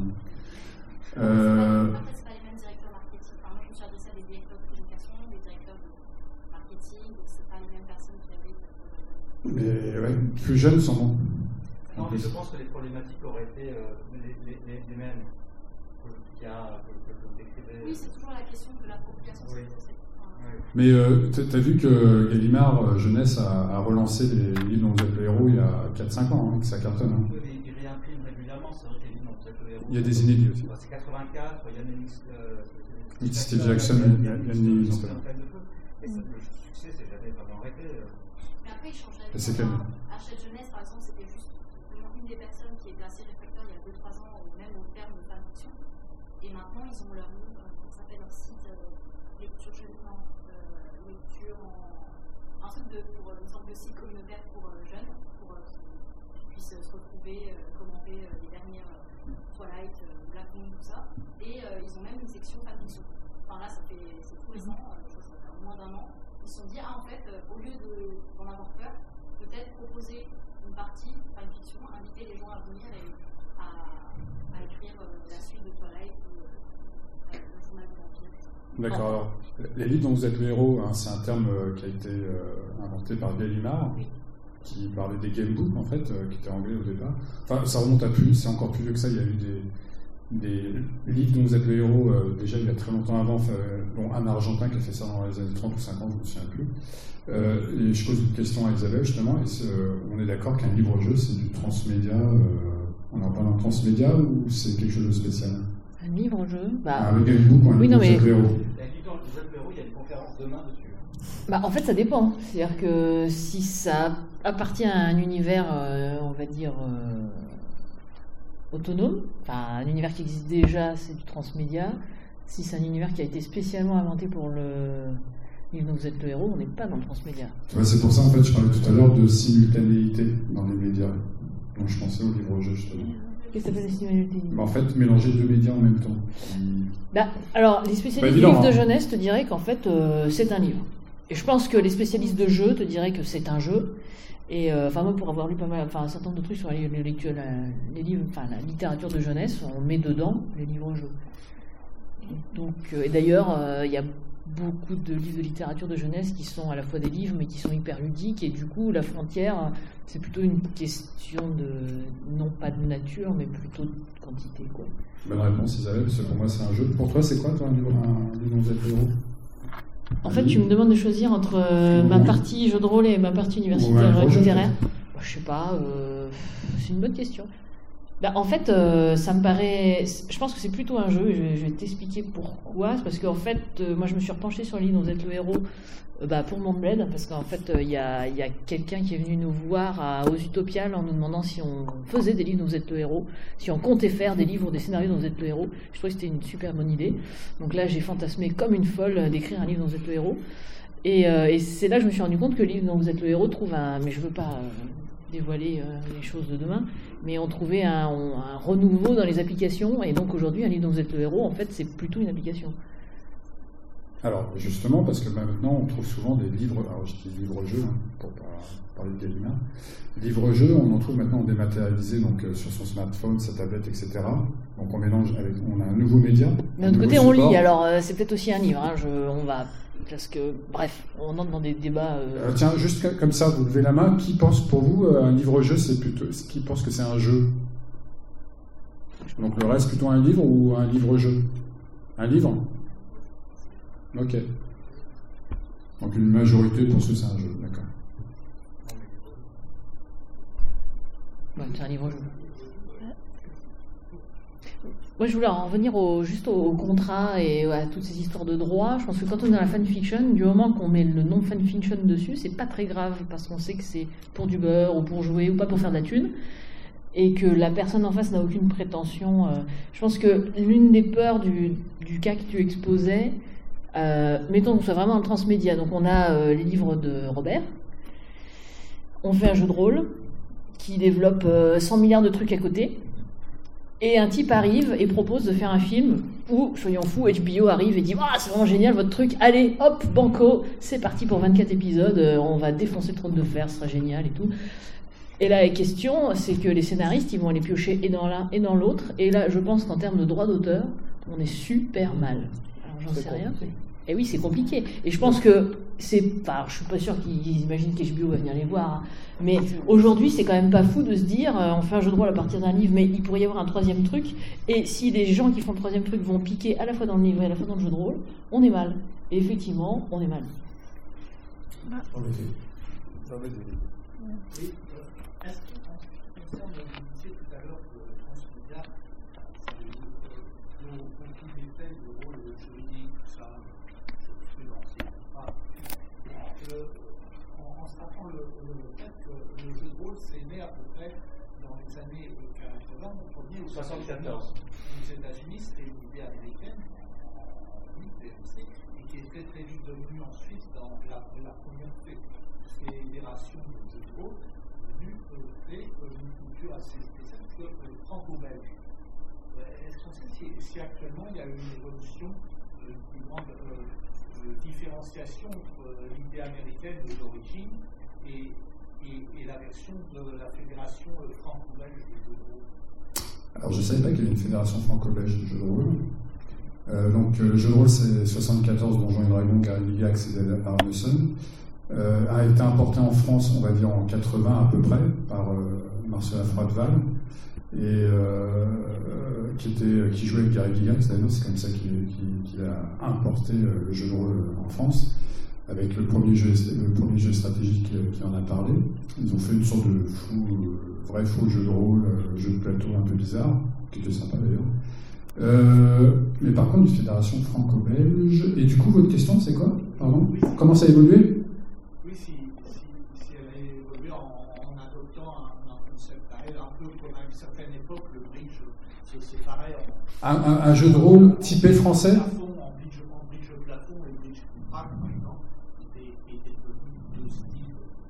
Euh... C'est pas les mêmes directeurs marketing. Enfin, moi, je me suis adressée à des directeurs de communication, des directeurs de marketing, donc c'est pas les mêmes personnes qui avaient... Mais, ouais, plus jeunes sont bons. Non, mais je pense que les problématiques auraient été euh, les, les, les, les mêmes qu'il y a, que, que, que vous décrivez. Oui, c'est toujours la question de l'appropriation. Oui. Mais euh, tu as vu que Gallimard euh, Jeunesse a, a relancé les livres dont vous êtes le héros il y a quatre cinq ans, hein, que ça cartonne. Hein. Oui, il réimprime régulièrement, c'est vrai que les livres dont vous êtes le héros. Il y a des inédits aussi. C'est quatre-vingt-quatre, il y a Nélix. Euh, Steve Jackson, il y a Nélix. Et le succès, c'est jamais vraiment arrêté. Mais après, il change la vie. Hachette Jeunesse, par exemple, c'était juste vraiment une des personnes qui était assez réfractaire il y a deux trois ans, même au terme de fanfiction. Et maintenant, ils ont leur livre, comment ça s'appelle, leur site, euh, lecture jeune, non, euh, lecture en. Un truc de, pour une sorte de site communautaire pour euh, jeunes, pour euh, qu'ils puissent euh, se retrouver, euh, commenter euh, les dernières euh, Twilight, euh, Black Moon, tout ça. Et euh, ils ont même une section fanfiction. Enfin là, ça fait, c'est tout récent, euh, je crois que ça fait moins d'un an. Ils se sont dit, ah en fait, euh, au lieu de, d'en avoir peur, peut-être proposer une partie fanfiction, inviter les gens à venir et à, à écrire euh, la suite de Twilight ou euh, le journal de vampire. D'accord, alors, les livres dont vous êtes le héros, hein, c'est un terme euh, qui a été euh, inventé par Gallimard, oui. Qui parlait des gamebooks en fait, euh, qui était anglais au départ. Enfin, ça remonte à plus, c'est encore plus vieux que ça, il y a eu des. Des livres dont vous êtes le héros, euh, déjà il y a très longtemps avant, euh, bon, un Argentin qui a fait ça dans les années trente ou cinquante, je ne me souviens plus. Euh, et je pose une question à Isabelle justement, et euh, on est d'accord qu'un livre-jeu c'est du transmédia, euh, on en parle en transmédia ou c'est quelque chose de spécial? Un livre-jeu bah... Un gamebook ou un oui, livre dont mais... vous êtes le héros? Un livre dont vous êtes le héros, il y a une conférence demain dessus. Bah, en fait, ça dépend. C'est-à-dire que si ça appartient à un univers, euh, on va dire... Euh... autonome, enfin un univers qui existe déjà, c'est du transmédia. Si c'est un univers qui a été spécialement inventé pour le livre dont vous êtes le héros, on n'est pas dans le transmédia. Ouais, c'est pour ça en fait je parlais tout à l'heure de simultanéité dans les médias. Donc je pensais au livre-jeu justement. Qu'est-ce que ça fait les similarités? Bah, en fait, mélanger deux médias en même temps. Bah, alors, les spécialistes du livre de jeunesse te diraient qu'en fait, euh, c'est un livre. Et je pense que les spécialistes de jeu te diraient que c'est un jeu. Et euh, enfin, moi, pour avoir lu pas mal, enfin, un certain nombre de trucs sur les, les, lectures, la, les livres, enfin, la littérature de jeunesse, on met dedans les livres-jeux. Donc, euh, et d'ailleurs, il euh, y a beaucoup de livres de littérature de jeunesse qui sont à la fois des livres, mais qui sont hyper ludiques. Et du coup, la frontière, c'est plutôt une question de, non pas de nature, mais plutôt de quantité, quoi. Bonne réponse, Isabelle, parce que pour moi, c'est un jeu. Pour toi, c'est quoi, toi, un livre, un livre vous êtes le héros? En fait, tu me demandes de choisir entre euh, ma partie jeu de rôle et ma partie universitaire ouais, littéraire. Bah, je sais pas, euh, c'est une bonne question. Bah, en fait, euh, ça me paraît. Je pense que c'est plutôt un jeu, et je vais, je vais t'expliquer pourquoi. C'est parce qu'en fait, euh, moi je me suis repenchée sur le livre dont vous êtes le héros euh, bah, pour Montbled, parce qu'en fait, il euh, y a, y a quelqu'un qui est venu nous voir à, aux Utopiales en nous demandant si on faisait des livres dont vous êtes le héros, si on comptait faire des livres ou des scénarios dont vous êtes le héros. Je trouvais que c'était une super bonne idée. Donc là, j'ai fantasmé comme une folle d'écrire un livre dont vous êtes le héros. Et, euh, et c'est là que je me suis rendu compte que le livre dont vous êtes le héros trouve un. Mais je veux pas. Euh, dévoiler euh, les choses de demain, mais on trouvait un, on, un renouveau dans les applications, et donc aujourd'hui, un livre dont vous êtes le héros, en fait, c'est plutôt une application. Alors, justement, parce que bah, maintenant, on trouve souvent des livres, alors je dis livres-jeux, hein, pour pas parler de Gallimard, livres-jeux, on en trouve maintenant dématérialisés, donc euh, sur son smartphone, sa tablette, et cetera. Donc on mélange avec, on a un nouveau média. D'un autre côté, on lit, alors euh, c'est peut-être aussi un livre, hein, je, on va... Parce que, bref, on entre dans des débats... Euh... Euh, tiens, juste comme ça, vous levez la main. Qui pense, pour vous, euh, un livre-jeu, c'est plutôt... Qui pense que c'est un jeu? Donc le reste, plutôt un livre ou un livre-jeu? Un livre? Ok. Donc une majorité pense que c'est un jeu, d'accord. Ouais, c'est un livre-jeu. Moi, je voulais en revenir au, juste au, au contrat et à toutes ces histoires de droit. Je pense que quand on est dans la fanfiction, du moment qu'on met le nom fanfiction dessus, c'est pas très grave parce qu'on sait que c'est pour du beurre ou pour jouer ou pas pour faire de la thune et que la personne en face n'a aucune prétention. Euh, je pense que l'une des peurs du, du cas que tu exposais, euh, mettons qu'on soit vraiment en transmédia, donc on a euh, les livres de Robert, on fait un jeu de rôle qui développe euh, cent milliards de trucs à côté. Et un type arrive et propose de faire un film où, soyons fous, H B O arrive et dit ah, c'est vraiment génial votre truc, allez, hop, banco, c'est parti pour vingt-quatre épisodes, on va défoncer le trône de fer, ce sera génial et tout. Et là, la question, c'est que les scénaristes, ils vont aller piocher et dans l'un et dans l'autre. Et là, je pense qu'en termes de droit d'auteur, on est super mal. Alors, j'en sais rien. Mais... Et oui, c'est compliqué. Et je pense que c'est. Enfin, je suis pas sûr qu'ils imaginent qu'H B O va venir les voir. Hein. Mais aujourd'hui, c'est quand même pas fou de se dire euh, on fait un jeu de rôle à partir d'un livre, mais il pourrait y avoir un troisième truc. Et si les gens qui font le troisième truc vont piquer à la fois dans le livre et à la fois dans le jeu de rôle, on est mal. Et effectivement, on est mal. En effet. Non, mais... Oui. Est-ce qu'en ce qui concerne, vous disiez tout à l'heure que transmédia, vos effets de rôle juridique, tout ça, jurisprudence, et cetera. En se rappelant le, le fait que le jeu de rôle s'est né à peu près dans les années quatre-vingts, on revient aux soixante-quatorze. Aux États-Unis, c'était une idée américaine, en et qui est très très vite devenue ensuite dans la, la première fédération de jeux de rôle, devenue euh, fait euh, une culture assez spéciale, parce que euh, franco-belge. Euh, Est-ce qu'on sait si, si actuellement il y a eu une évolution, euh, une grande euh, euh, différenciation entre euh, l'idée américaine de l'origine et, et, et la version de la fédération euh, franco-belge de jeux de rôle? Alors je ne savais pas qu'il y avait une fédération franco-belge de jeux de rôle. Euh, donc euh, le jeu de rôle c'est soixante-quatorze, Donjons et Dragons, Gary Gygax et David Arneson. Euh, a été importé en France, on va dire en quatre-vingts à peu près, par euh, Marcela Froideval, et euh, qui, était, qui jouait avec Gary Gygax, d'ailleurs, c'est comme ça qu'il, qu'il, qu'il a importé euh, le jeu de rôle en France, avec le premier jeu, le premier jeu stratégique qui en a parlé. Ils ont fait une sorte de fou, euh, vrai faux jeu de rôle, euh, jeu de plateau un peu bizarre, qui était sympa d'ailleurs. Euh, mais par contre, une fédération franco-belge. Et du coup, votre question, c'est quoi? Pardon? Oui. Comment ça a évolué? Oui, si, si, si elle a évolué en, en adoptant un, un concept pareil, un peu comme à une certaine époque, le bridge se séparait en. Un, un, un jeu de rôle typé français? Plafond, en, bridge, en bridge plafond et bridge crack, par exemple, étaient était devenu deux styles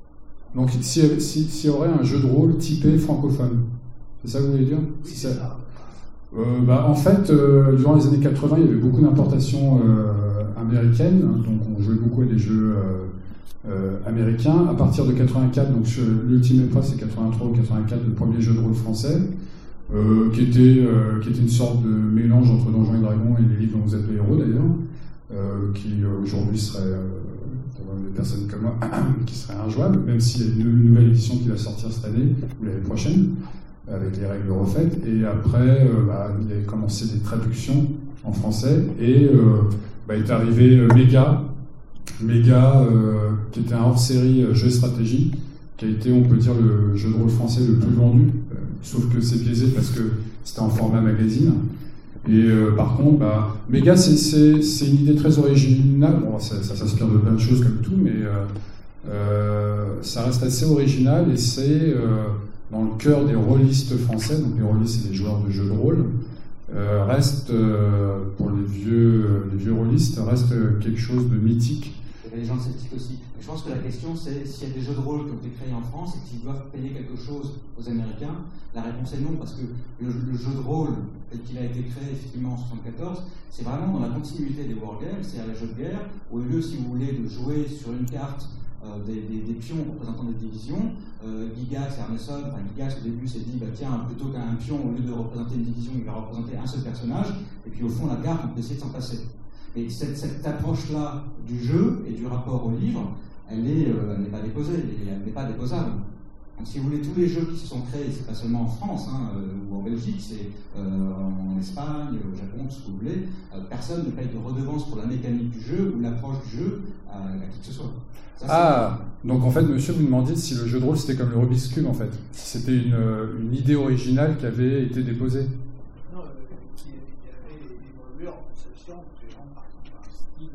Donc, s'il si, si y aurait un jeu de rôle typé francophone, c'est ça que vous voulez dire? Oui, c'est ça. Euh, bah, en fait, euh, durant les années quatre-vingts, il y avait beaucoup d'importations euh, américaines, donc on jouait beaucoup à des jeux euh, euh, américains. À partir de quatre-vingt-quatre, donc l'ultime épreuve, c'est quatre-vingt-trois ou quatre-vingt-quatre, le premier jeu de rôle français, euh, qui, était, euh, qui était une sorte de mélange entre Donjons et Dragons et les livres dont vous êtes les héros d'ailleurs, euh, qui euh, aujourd'hui serait, euh, pour des personnes comme moi, qui serait injouable, même s'il y a une nouvelle édition qui va sortir cette année ou l'année prochaine, avec les règles refaites, et après euh, bah, il a commencé des traductions en français, et euh, bah, est arrivé euh, Méga, Méga euh, qui était un hors-série euh, jeu stratégie, qui a été, on peut dire, le jeu de rôle français le plus vendu, euh, sauf que c'est biaisé parce que c'était en format magazine, et euh, par contre, bah, Méga c'est une idée très originale, bon, ça, ça s'inspire de plein de choses comme tout, mais euh, euh, ça reste assez original, et c'est euh, dans le cœur des rôlistes français, donc les rôlistes c'est des joueurs de jeux de rôle, euh, reste, euh, pour les vieux, les vieux rôlistes, reste quelque chose de mythique. Il y avait des gens sceptiques aussi. Et je pense que la question c'est s'il y a des jeux de rôle qui ont été créés en France et qu'ils doivent payer quelque chose aux Américains. La réponse est non, parce que le, le jeu de rôle tel qu'il a été créé effectivement en soixante-quatorze, c'est vraiment dans la continuité des wargames, c'est-à-dire les jeux de guerre, au lieu, si vous voulez, de jouer sur une carte Euh, des, des, des pions représentant des divisions. Euh, Gygax et Arneson, enfin Gygax au début s'est dit, bah, tiens, plutôt qu'un pion, au lieu de représenter une division, il va représenter un seul personnage, et puis au fond, la carte, on peut essayer de s'en passer. Et cette, cette approche-là du jeu et du rapport au livre, elle n'est euh, pas déposée, elle n'est pas déposable. Donc, si vous voulez, tous les jeux qui se sont créés, c'est pas seulement en France hein, euh, ou en Belgique, c'est euh, en Espagne, au Japon, tout ce que vous voulez, euh, personne ne paye de redevance pour la mécanique du jeu ou l'approche du jeu à, à qui que ce soit. Ça, ah, donc en fait, monsieur, vous demandiez si le jeu de rôle c'était comme le Rubik's Cube en fait, si c'était une, une idée originale qui avait été déposée. Non, euh, qui, qui avait évolué en conception, les gens partent par un style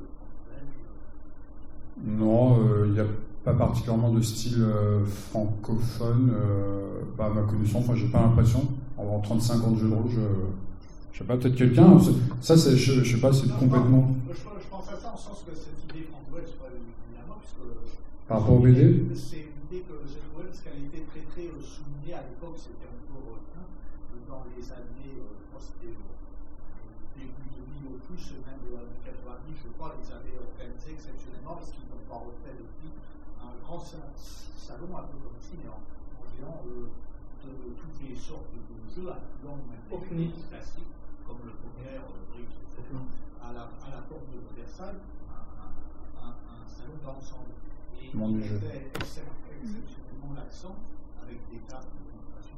français. Non, il euh, n'y a pas particulièrement de style euh, francophone, euh, pas à ma connaissance, enfin j'ai pas l'impression, en trente-cinq ans de jeu de rôle, je, je sais pas, peut-être quelqu'un, ça c'est, je, je sais pas, c'est complètement... Je, je pense à ça en sens que cette idée franco-belge, évidemment, puisque... Par rapport au B D? C'est une idée que j'ai trouvée, parce qu'elle a été très très euh, soulignée à l'époque, c'était encore hein, dans les années, euh, je crois que c'était euh, début deux mille au plus, même dans les années quatre-vingt-dix, je crois, les avaient organisés exceptionnellement, parce qu'ils n'ont pas refait depuis un grand salon, un peu comme ici, mais en, en géant euh, de, de toutes les sortes de jeux, incluant même des jeux classiques, comme le poker, le bridge, et cetera, à la, à la porte de Versailles, un, un, un salon d'ensemble. Et il mettait exceptionnellement l'accent, avec des cartes de démonstration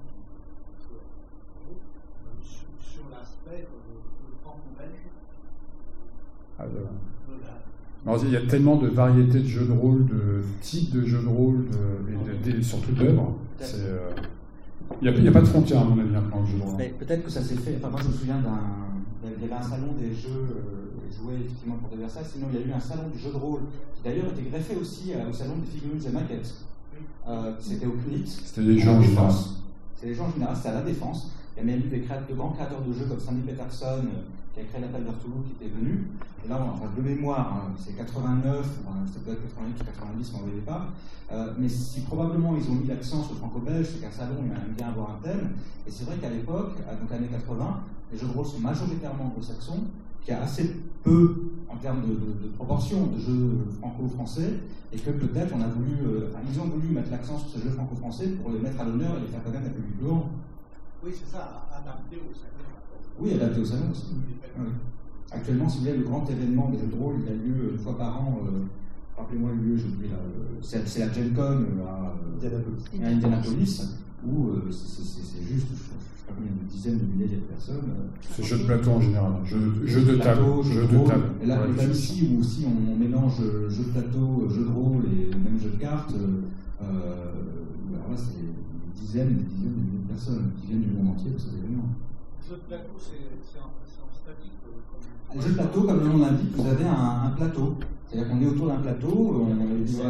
sur, sur l'aspect franco-belge. Ah, de la... Alors, il y a tellement de variétés de jeux de rôle, de types de jeux de rôle, de, de, de, de, surtout d'œuvres. Euh, il n'y a, a pas de frontières, à mon avis, dans le jeu de rôle. Peut-être que ça s'est fait. Enfin, moi, je me souviens d'un. Il y avait un salon des jeux euh, joués effectivement pour de Versailles. Sinon, il y a eu un salon du jeu de rôle qui d'ailleurs était greffé aussi euh, au salon des figurines et maquettes. Euh, C'était au C N I T. C'était les jeux en général. C'était les jeux en général, c'était à la Défense. Il y a même eu des créateurs, de grands créateurs de jeux comme Sandy Peterson, euh, qui a créé l'appel d'Artoulouse, qui était venu. Et là, enfin, de mémoire, hein, c'est quatre-vingt-neuf, enfin, c'était peut-être quatre-vingt-huit ou quatre-vingt-dix, on ne voyait pas. Euh, mais si probablement ils ont mis l'accent sur le franco-belge, c'est qu'un salon, il aime bien avoir un thème. Et c'est vrai qu'à l'époque, donc années quatre-vingts, les jeux de rôle sont majoritairement anglo-saxons, qui a assez peu, en termes de, de, de proportion, de jeux franco-français, et que peut-être on a voulu, euh, enfin, ils ont voulu mettre l'accent sur ces jeux franco-français pour les mettre à l'honneur et les faire connaître à public grand. Oui, c'est ça, adapté au salon. Oui, adapté au salon aussi. Oui. Actuellement, si vous voulez, le grand événement des jeux de rôle, il a lieu une fois par an. Euh, Rappelez-moi le lieu, je dis là, euh, c'est la Gen Con euh, à, euh, à Indianapolis, où euh, c'est juste, je ne sais pas combien de dizaines de milliers de personnes. Euh, c'est jeux de plateau en général, jeu, jeu de table. Jeu de table. Et là, ouais, là ici, où aussi on mélange jeux de plateau, jeux de rôle et même jeux de cartes, euh, alors là, c'est des dizaines des dizaines de milliers de personnes qui viennent du monde entier pour ces événements. Les jeux de plateau, c'est en, en statique euh, Les jeux de plateau, comme le nom l'indique, vous avez un, un plateau. C'est-à-dire qu'on est autour d'un plateau, on est voilà,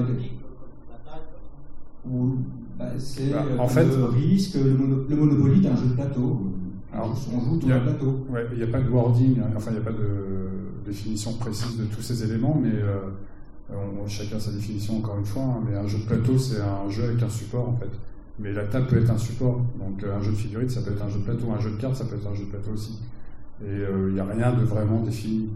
où bah, c'est bah, en fait, le risque, le, mono, le Monopoly d'un jeu de plateau. Alors, on joue autour d'un plateau. Il n'y a pas de wording, enfin il n'y a pas de définition précise de tous ces éléments, mais euh, On, chacun sa définition, encore une fois, hein, mais un jeu de plateau, c'est un jeu avec un support, en fait. Mais la table peut être un support. Donc un jeu de figurines, ça peut être un jeu de plateau. Un jeu de cartes, ça peut être un jeu de plateau aussi. Et il euh, n'y a rien de vraiment défini.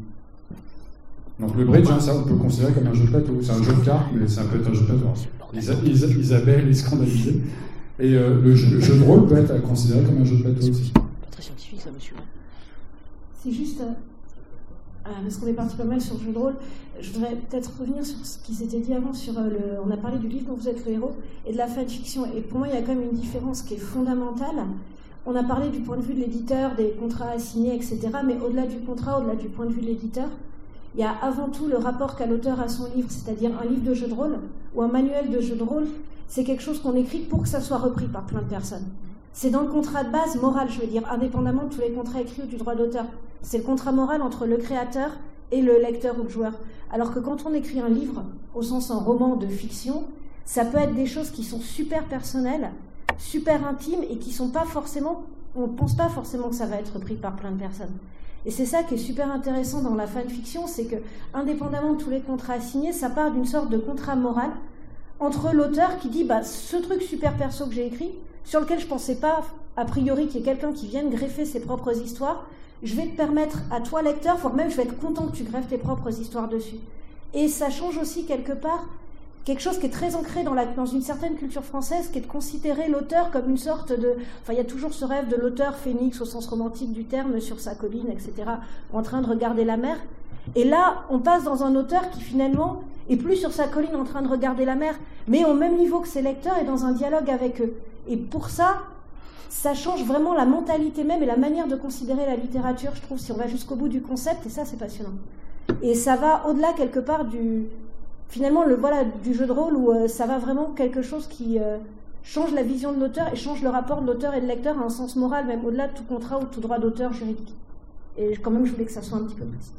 Donc le bridge, hein, ça, on peut le considérer comme un jeu de plateau. C'est un jeu de cartes, mais ça peut être un jeu de plateau. Isa Isa Isabelle est scandalisée. Et euh, le, jeu, le jeu de rôle peut être considéré comme un jeu de plateau aussi. Pas très scientifique, ça, monsieur. C'est juste... Euh... Euh, parce qu'on est parti pas mal sur le jeu de rôle, je voudrais peut-être revenir sur ce qui s'était dit avant, sur euh, le, on a parlé du livre dont vous êtes le héros, et de la fanfiction, et pour moi il y a quand même une différence qui est fondamentale. On a parlé du point de vue de l'éditeur, des contrats à signer, et cetera, mais au-delà du contrat, au-delà du point de vue de l'éditeur, il y a avant tout le rapport qu'a l'auteur à son livre, c'est-à-dire un livre de jeu de rôle, ou un manuel de jeu de rôle, c'est quelque chose qu'on écrit pour que ça soit repris par plein de personnes. C'est dans le contrat de base moral, je veux dire, indépendamment de tous les contrats écrits ou du droit d'auteur. C'est le contrat moral entre le créateur et le lecteur ou le joueur. Alors que quand on écrit un livre, au sens un roman de fiction, ça peut être des choses qui sont super personnelles, super intimes et qui sont pas forcément, on ne pense pas forcément que ça va être repris par plein de personnes. Et c'est ça qui est super intéressant dans la fanfiction, c'est que, indépendamment de tous les contrats signés, ça part d'une sorte de contrat moral entre l'auteur qui dit, bah, ce truc super perso que j'ai écrit, sur lequel je ne pensais pas, a priori, qu'il y ait quelqu'un qui vienne greffer ses propres histoires, je vais te permettre à toi, lecteur, voire même je vais être content que tu greffes tes propres histoires dessus. Et ça change aussi quelque part quelque chose qui est très ancré dans, la, dans une certaine culture française, qui est de considérer l'auteur comme une sorte de... Enfin, il y a toujours ce rêve de l'auteur phénix au sens romantique du terme, sur sa colline, et cetera, en train de regarder la mer. Et là, on passe dans un auteur qui finalement est plus sur sa colline en train de regarder la mer, mais au même niveau que ses lecteurs et dans un dialogue avec eux. Et pour ça, ça change vraiment la mentalité même et la manière de considérer la littérature, je trouve, si on va jusqu'au bout du concept, et ça, c'est passionnant. Et ça va au-delà, quelque part, du... Finalement, le, voilà, du jeu de rôle, où euh, ça va vraiment quelque chose qui euh, change la vision de l'auteur et change le rapport de l'auteur et de lecteur à un sens moral, même au-delà de tout contrat ou tout droit d'auteur juridique. Et quand même, je voulais que ça soit un petit peu plus.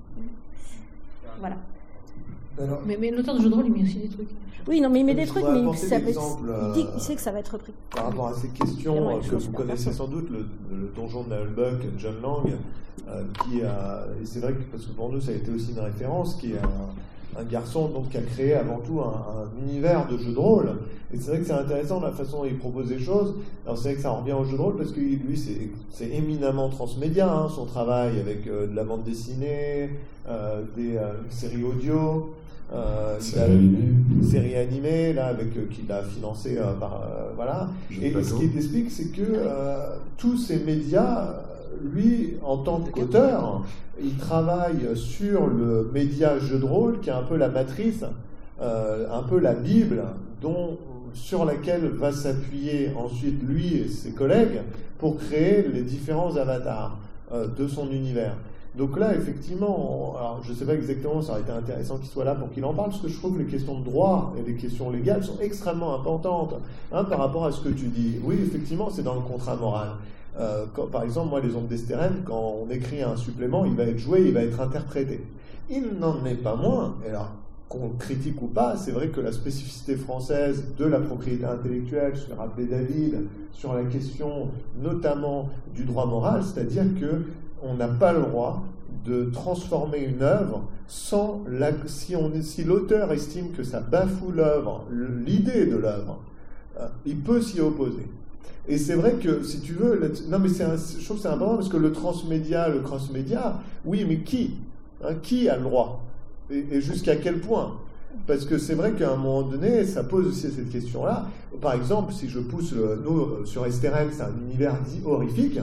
Voilà. Alors, mais, mais l'auteur de jeu de rôle, il met aussi des trucs. Oui, non, mais il met des trucs, mais ça va, euh, il dit il sait que ça va être repris. Par rapport à ces questions euh, que vous connaissez sans doute, le, le donjon de Nullbuck, John Lang, euh, qui a, et c'est vrai que parce que pour nous ça a été aussi une référence, qui est un, un garçon donc qui a créé avant tout un, un univers de jeu de rôle. Et c'est vrai que c'est intéressant la façon dont il propose des choses. Alors c'est vrai que ça revient au jeu de rôle parce que lui c'est, c'est éminemment transmédia, hein, son travail avec euh, de la bande dessinée, euh, des euh, séries audio. Euh, série animée, série animée là avec euh, qu'il a financé euh, par euh, voilà. Et ce qu'il explique, c'est que euh, tous ces médias, lui en tant qu'auteur, il travaille sur le média jeu de rôle qui est un peu la matrice, euh, un peu la Bible dont sur laquelle va s'appuyer ensuite lui et ses collègues pour créer les différents avatars euh, de son univers. Donc là, effectivement, alors je ne sais pas exactement, ça aurait été intéressant qu'il soit là pour qu'il en parle, parce que je trouve que les questions de droit et les questions légales sont extrêmement importantes hein, par rapport à ce que tu dis. Oui, effectivement, c'est dans le contrat moral. Euh, quand, par exemple, moi, les Ombres d'Estérène, quand on écrit un supplément, il va être joué, il va être interprété. Il n'en est pas moins, et alors qu'on critique ou pas, c'est vrai que la spécificité française de la propriété intellectuelle, je vais rappeler David, sur la question notamment du droit moral, c'est-à-dire que on n'a pas le droit de transformer une œuvre sans la, si, on, si l'auteur estime que ça bafoue l'œuvre, l'idée de l'œuvre, euh, il peut s'y opposer. Et c'est vrai que, si tu veux, là, non mais c'est un, je trouve que c'est important parce que le transmédia, le cross-média, oui, mais qui hein, qui a le droit et, et jusqu'à quel point? Parce que c'est vrai qu'à un moment donné, ça pose aussi cette question-là. Par exemple, si je pousse le, nous, sur Estérène, c'est un univers dit horrifique.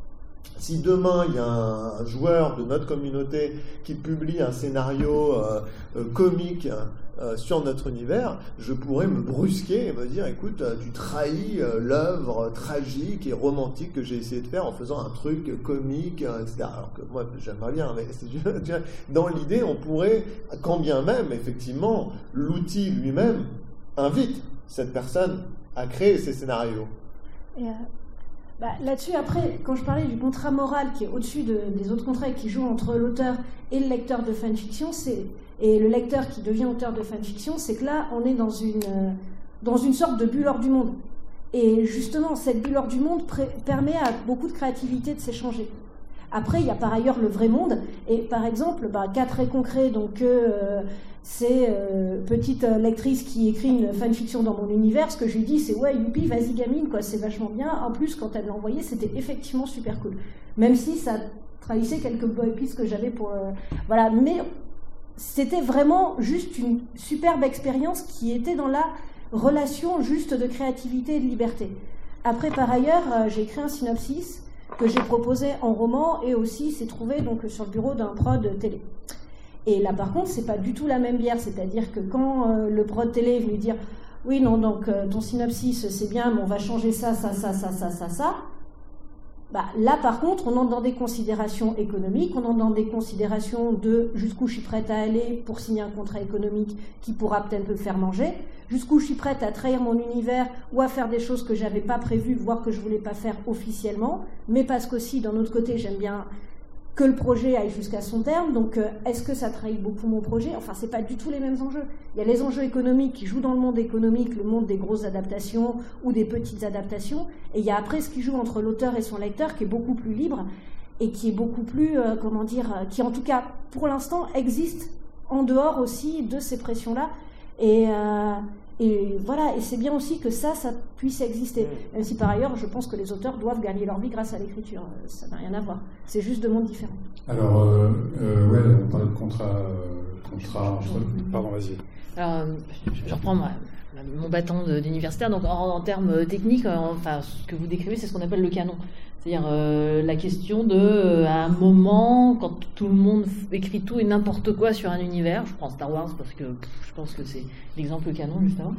Si demain il y a un joueur de notre communauté qui publie un scénario euh, euh, comique euh, sur notre univers, je pourrais me brusquer et me dire écoute, tu trahis euh, l'œuvre tragique et romantique que j'ai essayé de faire en faisant un truc comique, et cetera. Alors que moi j'aimerais bien, mais dans l'idée on pourrait, quand bien même effectivement l'outil lui-même invite cette personne à créer ces scénarios. Et euh... Bah, là-dessus, après, quand je parlais du contrat moral qui est au-dessus de, des autres contrats qui jouent entre l'auteur et le lecteur de fanfiction, c'est, et le lecteur qui devient auteur de fanfiction, c'est que là, on est dans une, euh, dans une sorte de bulle hors du monde. Et justement, cette bulle hors du monde pré- permet à beaucoup de créativité de s'échanger. Après, il y a par ailleurs le vrai monde. Et par exemple, bah, cas très concret, donc euh, c'est euh, petite lectrice qui écrit une fanfiction dans mon univers. Ce que je lui dis, c'est ouais, youpi, vas-y gamine, quoi, c'est vachement bien. En plus, quand elle l'a envoyé, c'était effectivement super cool. Même si ça trahissait quelques pistes que j'avais pour euh, voilà, mais c'était vraiment juste une superbe expérience qui était dans la relation juste de créativité et de liberté. Après, par ailleurs, euh, j'ai écrit un synopsis que j'ai proposé en roman et aussi s'est trouvé donc sur le bureau d'un prod télé. Et là, par contre, c'est pas du tout la même bière, c'est-à-dire que quand euh, le prod télé est venu dire oui, non, donc euh, ton synopsis c'est bien, mais on va changer ça, ça, ça, ça, ça, ça, ça. Bah, là, par contre, on entre dans des considérations économiques, on entre dans des considérations de jusqu'où je suis prête à aller pour signer un contrat économique qui pourra peut-être me faire manger, jusqu'où je suis prête à trahir mon univers ou à faire des choses que j'avais pas prévues, voire que je voulais pas faire officiellement, mais parce qu'aussi, d'un autre côté, j'aime bien que le projet aille jusqu'à son terme. Donc, euh, est-ce que ça trahit beaucoup mon projet? Enfin, c'est pas du tout les mêmes enjeux. Il y a les enjeux économiques qui jouent dans le monde économique, le monde des grosses adaptations ou des petites adaptations, et il y a après ce qui joue entre l'auteur et son lecteur qui est beaucoup plus libre et qui est beaucoup plus, euh, comment dire, euh, qui en tout cas, pour l'instant, existe en dehors aussi de ces pressions-là. Et, euh, et voilà, et c'est bien aussi que ça, ça puisse exister. Même si par ailleurs, je pense que les auteurs doivent gagner leur vie grâce à l'écriture. Ça n'a rien à voir. C'est juste deux mondes différents. Alors, euh, euh, ouais, on parle de contrat, euh, contrat entre... Pardon, vas-y. Alors, euh, je reprends moi, mon bâton d'universitaire. Donc, en, en termes techniques, enfin, ce que vous décrivez, c'est ce qu'on appelle le canon. C'est-à-dire euh, la question de, euh, à un moment, quand tout le monde écrit tout et n'importe quoi sur un univers, je prends Star Wars parce que pff, je pense que c'est l'exemple canon, justement,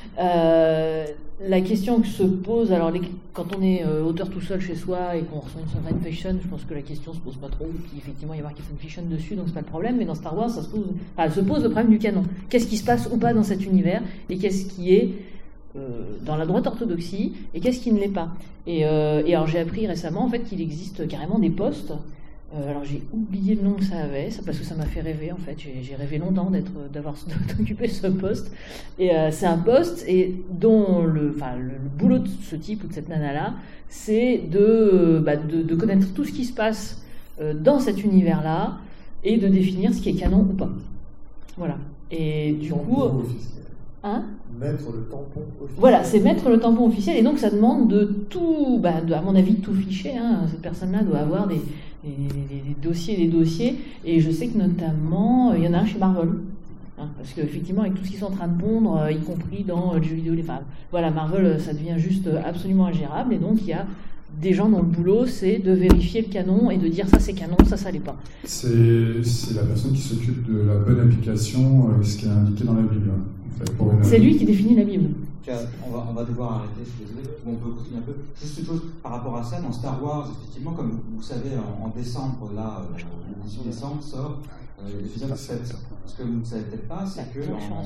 euh, la question que se pose, alors les, quand on est euh, auteur tout seul chez soi et qu'on reçoit une fanfiction, je pense que la question se pose pas trop, puis effectivement il y a marqué fanfiction dessus, donc c'est pas le problème, mais dans Star Wars, ça se pose, enfin, se pose le problème du canon. Qu'est-ce qui se passe ou pas dans cet univers, et qu'est-ce qui est dans la droite orthodoxie, et qu'est-ce qui ne l'est pas. Et, euh, et alors j'ai appris récemment en fait qu'il existe carrément des postes. Euh, alors j'ai oublié le nom que ça avait, ça, parce que ça m'a fait rêver en fait. J'ai, j'ai rêvé longtemps d'être, d'avoir d'occuper ce poste. Et euh, c'est un poste et dont le, enfin, le, le boulot de ce type ou de cette nana-là, c'est de, bah, de, de connaître tout ce qui se passe euh, dans cet univers-là et de définir ce qui est canon ou pas. Voilà. Et du coup. Hein? Mettre le tampon officiel. Voilà, c'est mettre le tampon officiel, et donc ça demande de tout, bah, de, à mon avis, de tout ficher. Hein. Cette personne-là doit avoir des, des, des, des dossiers, des dossiers, et je sais que notamment, il y en a un chez Marvel, hein, parce qu'effectivement, avec tout ce qu'ils sont en train de pondre, euh, y compris dans euh, le jeu vidéo, les femmes, voilà, Marvel, ça devient juste absolument ingérable, et donc il y a des gens dont le boulot, c'est de vérifier le canon et de dire ça c'est canon, ça ça l'est pas. C'est, c'est la personne qui s'occupe de la bonne application, euh, ce qui est indiqué dans la Bible. En fait, pour c'est lui qui définit la Bible. On va, on va devoir arrêter, je suis désolé, on peut continuer un peu. Juste une chose par rapport à ça, dans Star Wars, effectivement, comme vous, vous savez, en, en décembre, là, euh, le dix-huit décembre sort euh, l'épisode sept. Ce que vous ne savez peut-être pas, c'est que, en,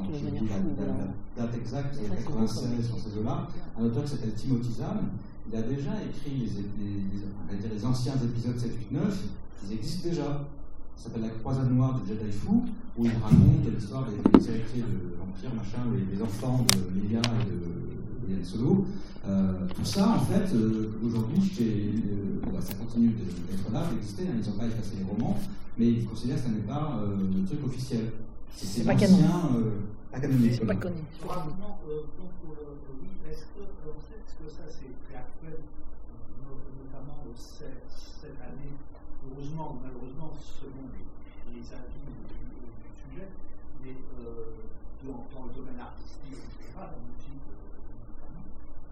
la, la date exacte, c'est quatre-vingt-seize, sur ces eaux-là, un auteur qui s'appelle Timothy Zahn, il a déjà écrit les, les, les, les anciens épisodes sept, huit, neuf, ils existent déjà. Ça s'appelle La Croisade Noire de Jedi Fou, où il raconte l'histoire des, des héritiers de l'Empire, machin, les, les enfants de Leia et de Yann Solo. Euh, tout ça, en fait, euh, aujourd'hui, euh, bah, ça continue d'être là, d'exister, hein, ils n'ont pas effacé les romans, mais ils considèrent que ça n'est pas euh, le truc officiel. C'est, c'est, c'est pas canon. Euh, pas canonique. C'est pas connu. Probablement, euh, donc, euh, oui, est-ce que, en fait, est-ce que ça c'est très actuel, notamment cette, cette année, heureusement ou malheureusement, selon les, les avis du, du sujet, mais euh, dans, dans le domaine artistique, et cetera, la musique, notamment,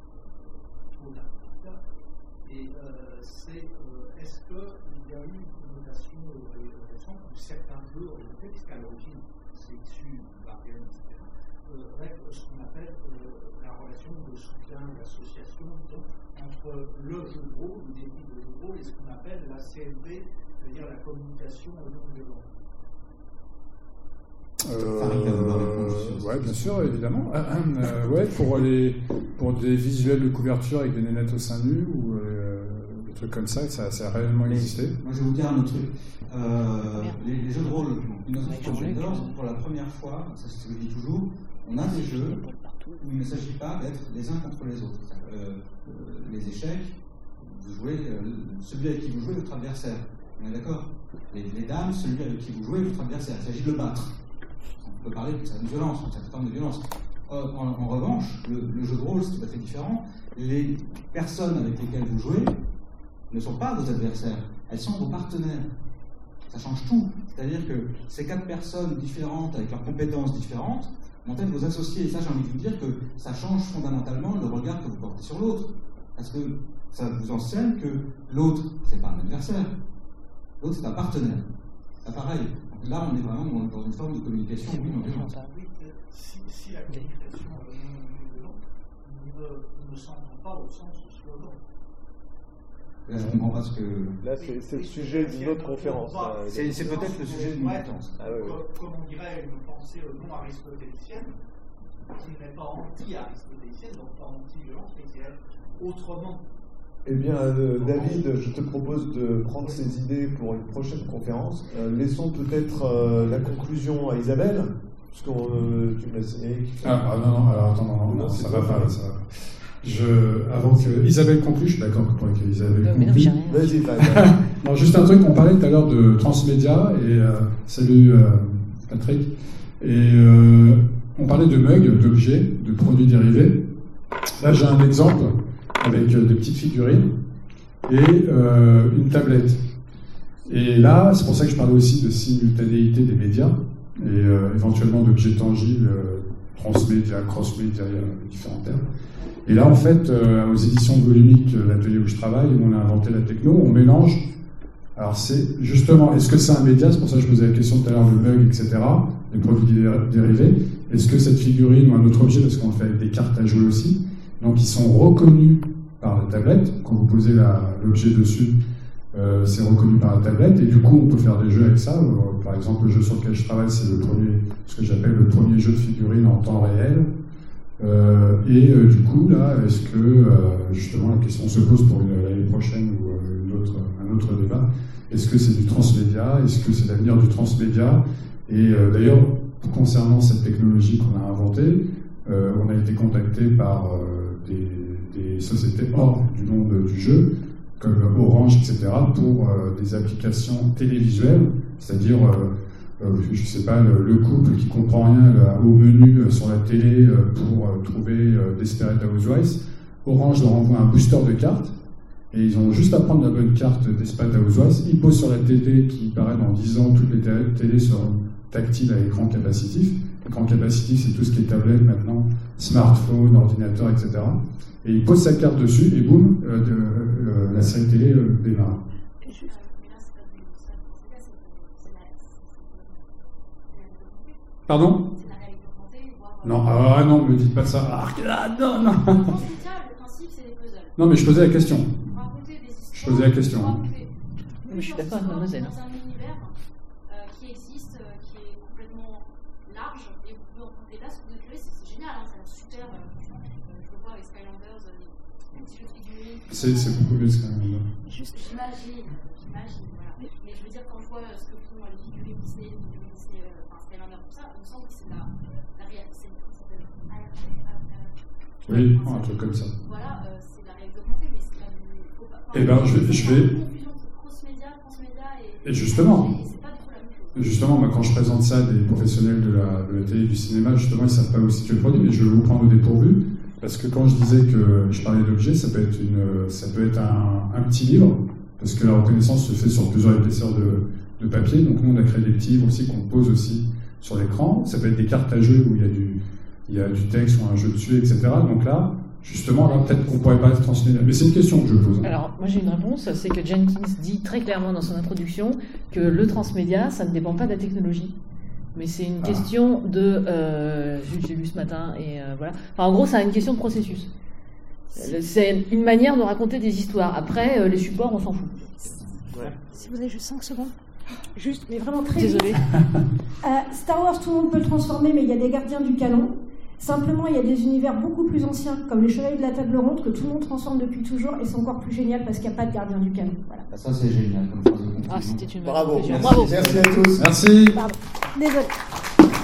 trop d'artistes, et euh, c'est, euh, est-ce qu'il y a eu une connotation euh, récente où certains jeux ont été, puisqu'à l'origine, c'est issu du Bargain, et cetera, euh, avec ce qu'on appelle euh, la relation de soutien, l'association, disons, entre le jeu de rôle, ou des types de jeu de rôle, et ce qu'on appelle la C L B, c'est-à-dire la communication non violente. Euh, ouais, bien sûr, évidemment. Euh, ouais, pour, les, pour des visuels de couverture avec des nénettes au sein nu ou euh, des trucs comme ça, ça, ça a réellement existé. Moi, je vais vous dire un autre truc. Euh, les, les jeux de rôle, dix-neuf cent soixante-quatorze, pour la première fois, ça c'est ce que je dis toujours, on a des jeux où il ne s'agit pas d'être les uns contre les autres. Euh, les échecs, vous jouez euh, celui avec qui vous jouez est votre adversaire. On est d'accord? les, les dames, celui avec qui vous jouez est votre adversaire. Il s'agit de le battre. On peut parler d'une certaine violence, d'une certaine forme de violence. En, en revanche, le, le jeu de rôle, c'est tout à fait différent. Les personnes avec lesquelles vous jouez ne sont pas vos adversaires, elles sont vos partenaires. Ça change tout. C'est-à-dire que ces quatre personnes différentes, avec leurs compétences différentes, vont être vos associés. Et ça, j'ai envie de vous dire que ça change fondamentalement le regard que vous portez sur l'autre. Parce que ça vous enseigne que l'autre, c'est pas un adversaire. L'autre, c'est un partenaire. C'est pareil. Donc là, on est vraiment dans une forme de communication oui, non violente. Si, si la communication non violente ne, ne s'entend pas au sens slogan. Là, je ne comprends pas ce que... Là, c'est le sujet d'une autre conférence. C'est peut-être le sujet d'une militance. Ah, oui, oui. Comme on dirait une pensée non aristotélicienne, qui n'est pas anti-aristotélicienne, donc pas anti-violence, mais qui est autrement. Eh bien, euh, David, je te propose de prendre ces idées pour une prochaine conférence. Euh, laissons peut-être euh, la conclusion à Isabelle, parce que euh, tu m'as signé. Ah, ah non, non, alors attends, non, non, non ça va pas, ça va. Je, avant que Isabelle conclue, je suis d'accord pour que Isabelle non, conclue. Vas-y, vas-y. Non, juste un truc, on parlait tout à l'heure de transmédia, et euh, salut euh, Patrick, et euh, on parlait de mugs, d'objets, de produits dérivés. Là, j'ai un exemple avec euh, des petites figurines et euh, une tablette. Et là, c'est pour ça que je parlais aussi de simultanéité des médias, et euh, éventuellement d'objets tangibles, euh, transmédia, cross-média, il y a différents termes. Et là, en fait, euh, aux éditions volumiques, l'atelier où je travaille, on a inventé la techno, on mélange. Alors, c'est justement, est-ce que c'est un média? C'est pour ça que je posais la question tout à l'heure, le mug, et cetera, les produits dérivés. Est-ce que cette figurine ou un autre objet, parce qu'on le fait avec des cartes à jouer aussi, donc ils sont reconnus par la tablette. Quand vous posez l'objet dessus, euh, c'est reconnu par la tablette. Et du coup, on peut faire des jeux avec ça. Euh, par exemple, le jeu sur lequel je travaille, c'est le premier, ce que j'appelle le premier jeu de figurines en temps réel. Euh, et euh, du coup, là, est-ce que, euh, justement, la question se pose pour l'année prochaine ou euh, une autre, un autre débat, est-ce que c'est du transmédia? Est-ce que c'est l'avenir du transmédia? Et euh, d'ailleurs, concernant cette technologie qu'on a inventée, euh, on a été contacté par euh, des, des sociétés hors du monde du jeu, comme Orange, et cetera, pour euh, des applications télévisuelles, c'est-à-dire... Euh, Euh, je ne sais pas, le, le couple qui ne comprend rien là, au menu euh, sur la télé euh, pour euh, trouver euh, Desperate Housewives. Orange leur envoie un booster de cartes et ils ont juste à prendre la bonne carte Desperate Housewives. Ils posent sur la télé qui paraît dans dix ans, toutes les télé, télés seront tactiles à écran capacitif. Écran capacitif, c'est tout ce qui est tablette maintenant, smartphone, ordinateur, et cetera. Et ils posent sa carte dessus et boum, euh, de, euh, la série télé euh, démarre. Pardon? Non, ah non, ne me dites pas ça. Ah, non, non. Non, mais je posais la question. Je posais la question. Mais je suis d'accord avec mademoiselle. Dans un univers euh, qui existe, euh, qui est complètement large, et vous pouvez rencontrer là ce que vous voulez, c'est génial, hein, ça a l'air super. Euh, franchement, euh, je le vois avec Skylanders, euh, les petits jeux de figurines. C'est beaucoup mieux Skylanders. J'imagine, j'imagine, voilà. Mais je veux dire, quand je vois ce que font les figurines Disney, les figurines Disney, euh, enfin Skylanders, tout ça, il me semble que c'est la, la réalité. Oui, un truc comme ça. Voilà, euh, c'est la réalité augmentée, mais c'est pas du. Faut pas. Eh ben, je vais. Je vais... Et justement, justement, moi, quand je présente ça à des professionnels de la, de la télé et du cinéma, justement, ils ne savent pas où situer le produit, mais je vais vous prendre au dépourvu, parce que quand je disais que je parlais d'objets, ça peut être, une, ça peut être un, un petit livre, parce que la reconnaissance se fait sur plusieurs épaisseurs de, de papier, donc nous, on a créé des petits livres aussi qu'on pose aussi sur l'écran. Ça peut être des cartes à jeu où il y a du, il y a du texte ou un jeu dessus, et cetera. Donc là, justement, là, peut-être qu'on pourrait pas être transmédia. Mais c'est une question que je pose. Hein. Alors, moi j'ai une réponse, c'est que Jenkins dit très clairement dans son introduction que le transmédia, ça ne dépend pas de la technologie. Mais c'est une ah. question de... Euh, j'ai lu ce matin, et euh, voilà. Enfin, en gros, c'est une question de processus. C'est une manière de raconter des histoires. Après, euh, les supports, on s'en fout. Ouais. Si vous avez juste cinq secondes. Juste, mais vraiment très Désolée. euh, Star Wars, tout le monde peut le transformer, mais il y a des gardiens du canon. Simplement, il y a des univers beaucoup plus anciens, comme les Chevaliers de la Table Ronde, que tout le monde transforme depuis toujours, et c'est encore plus génial parce qu'il n'y a pas de gardien du canon. Voilà. Ça, c'est génial. Comme ah, c'était une Bravo. Merci. Bravo. Merci à tous. Merci. Pardon. Désolée.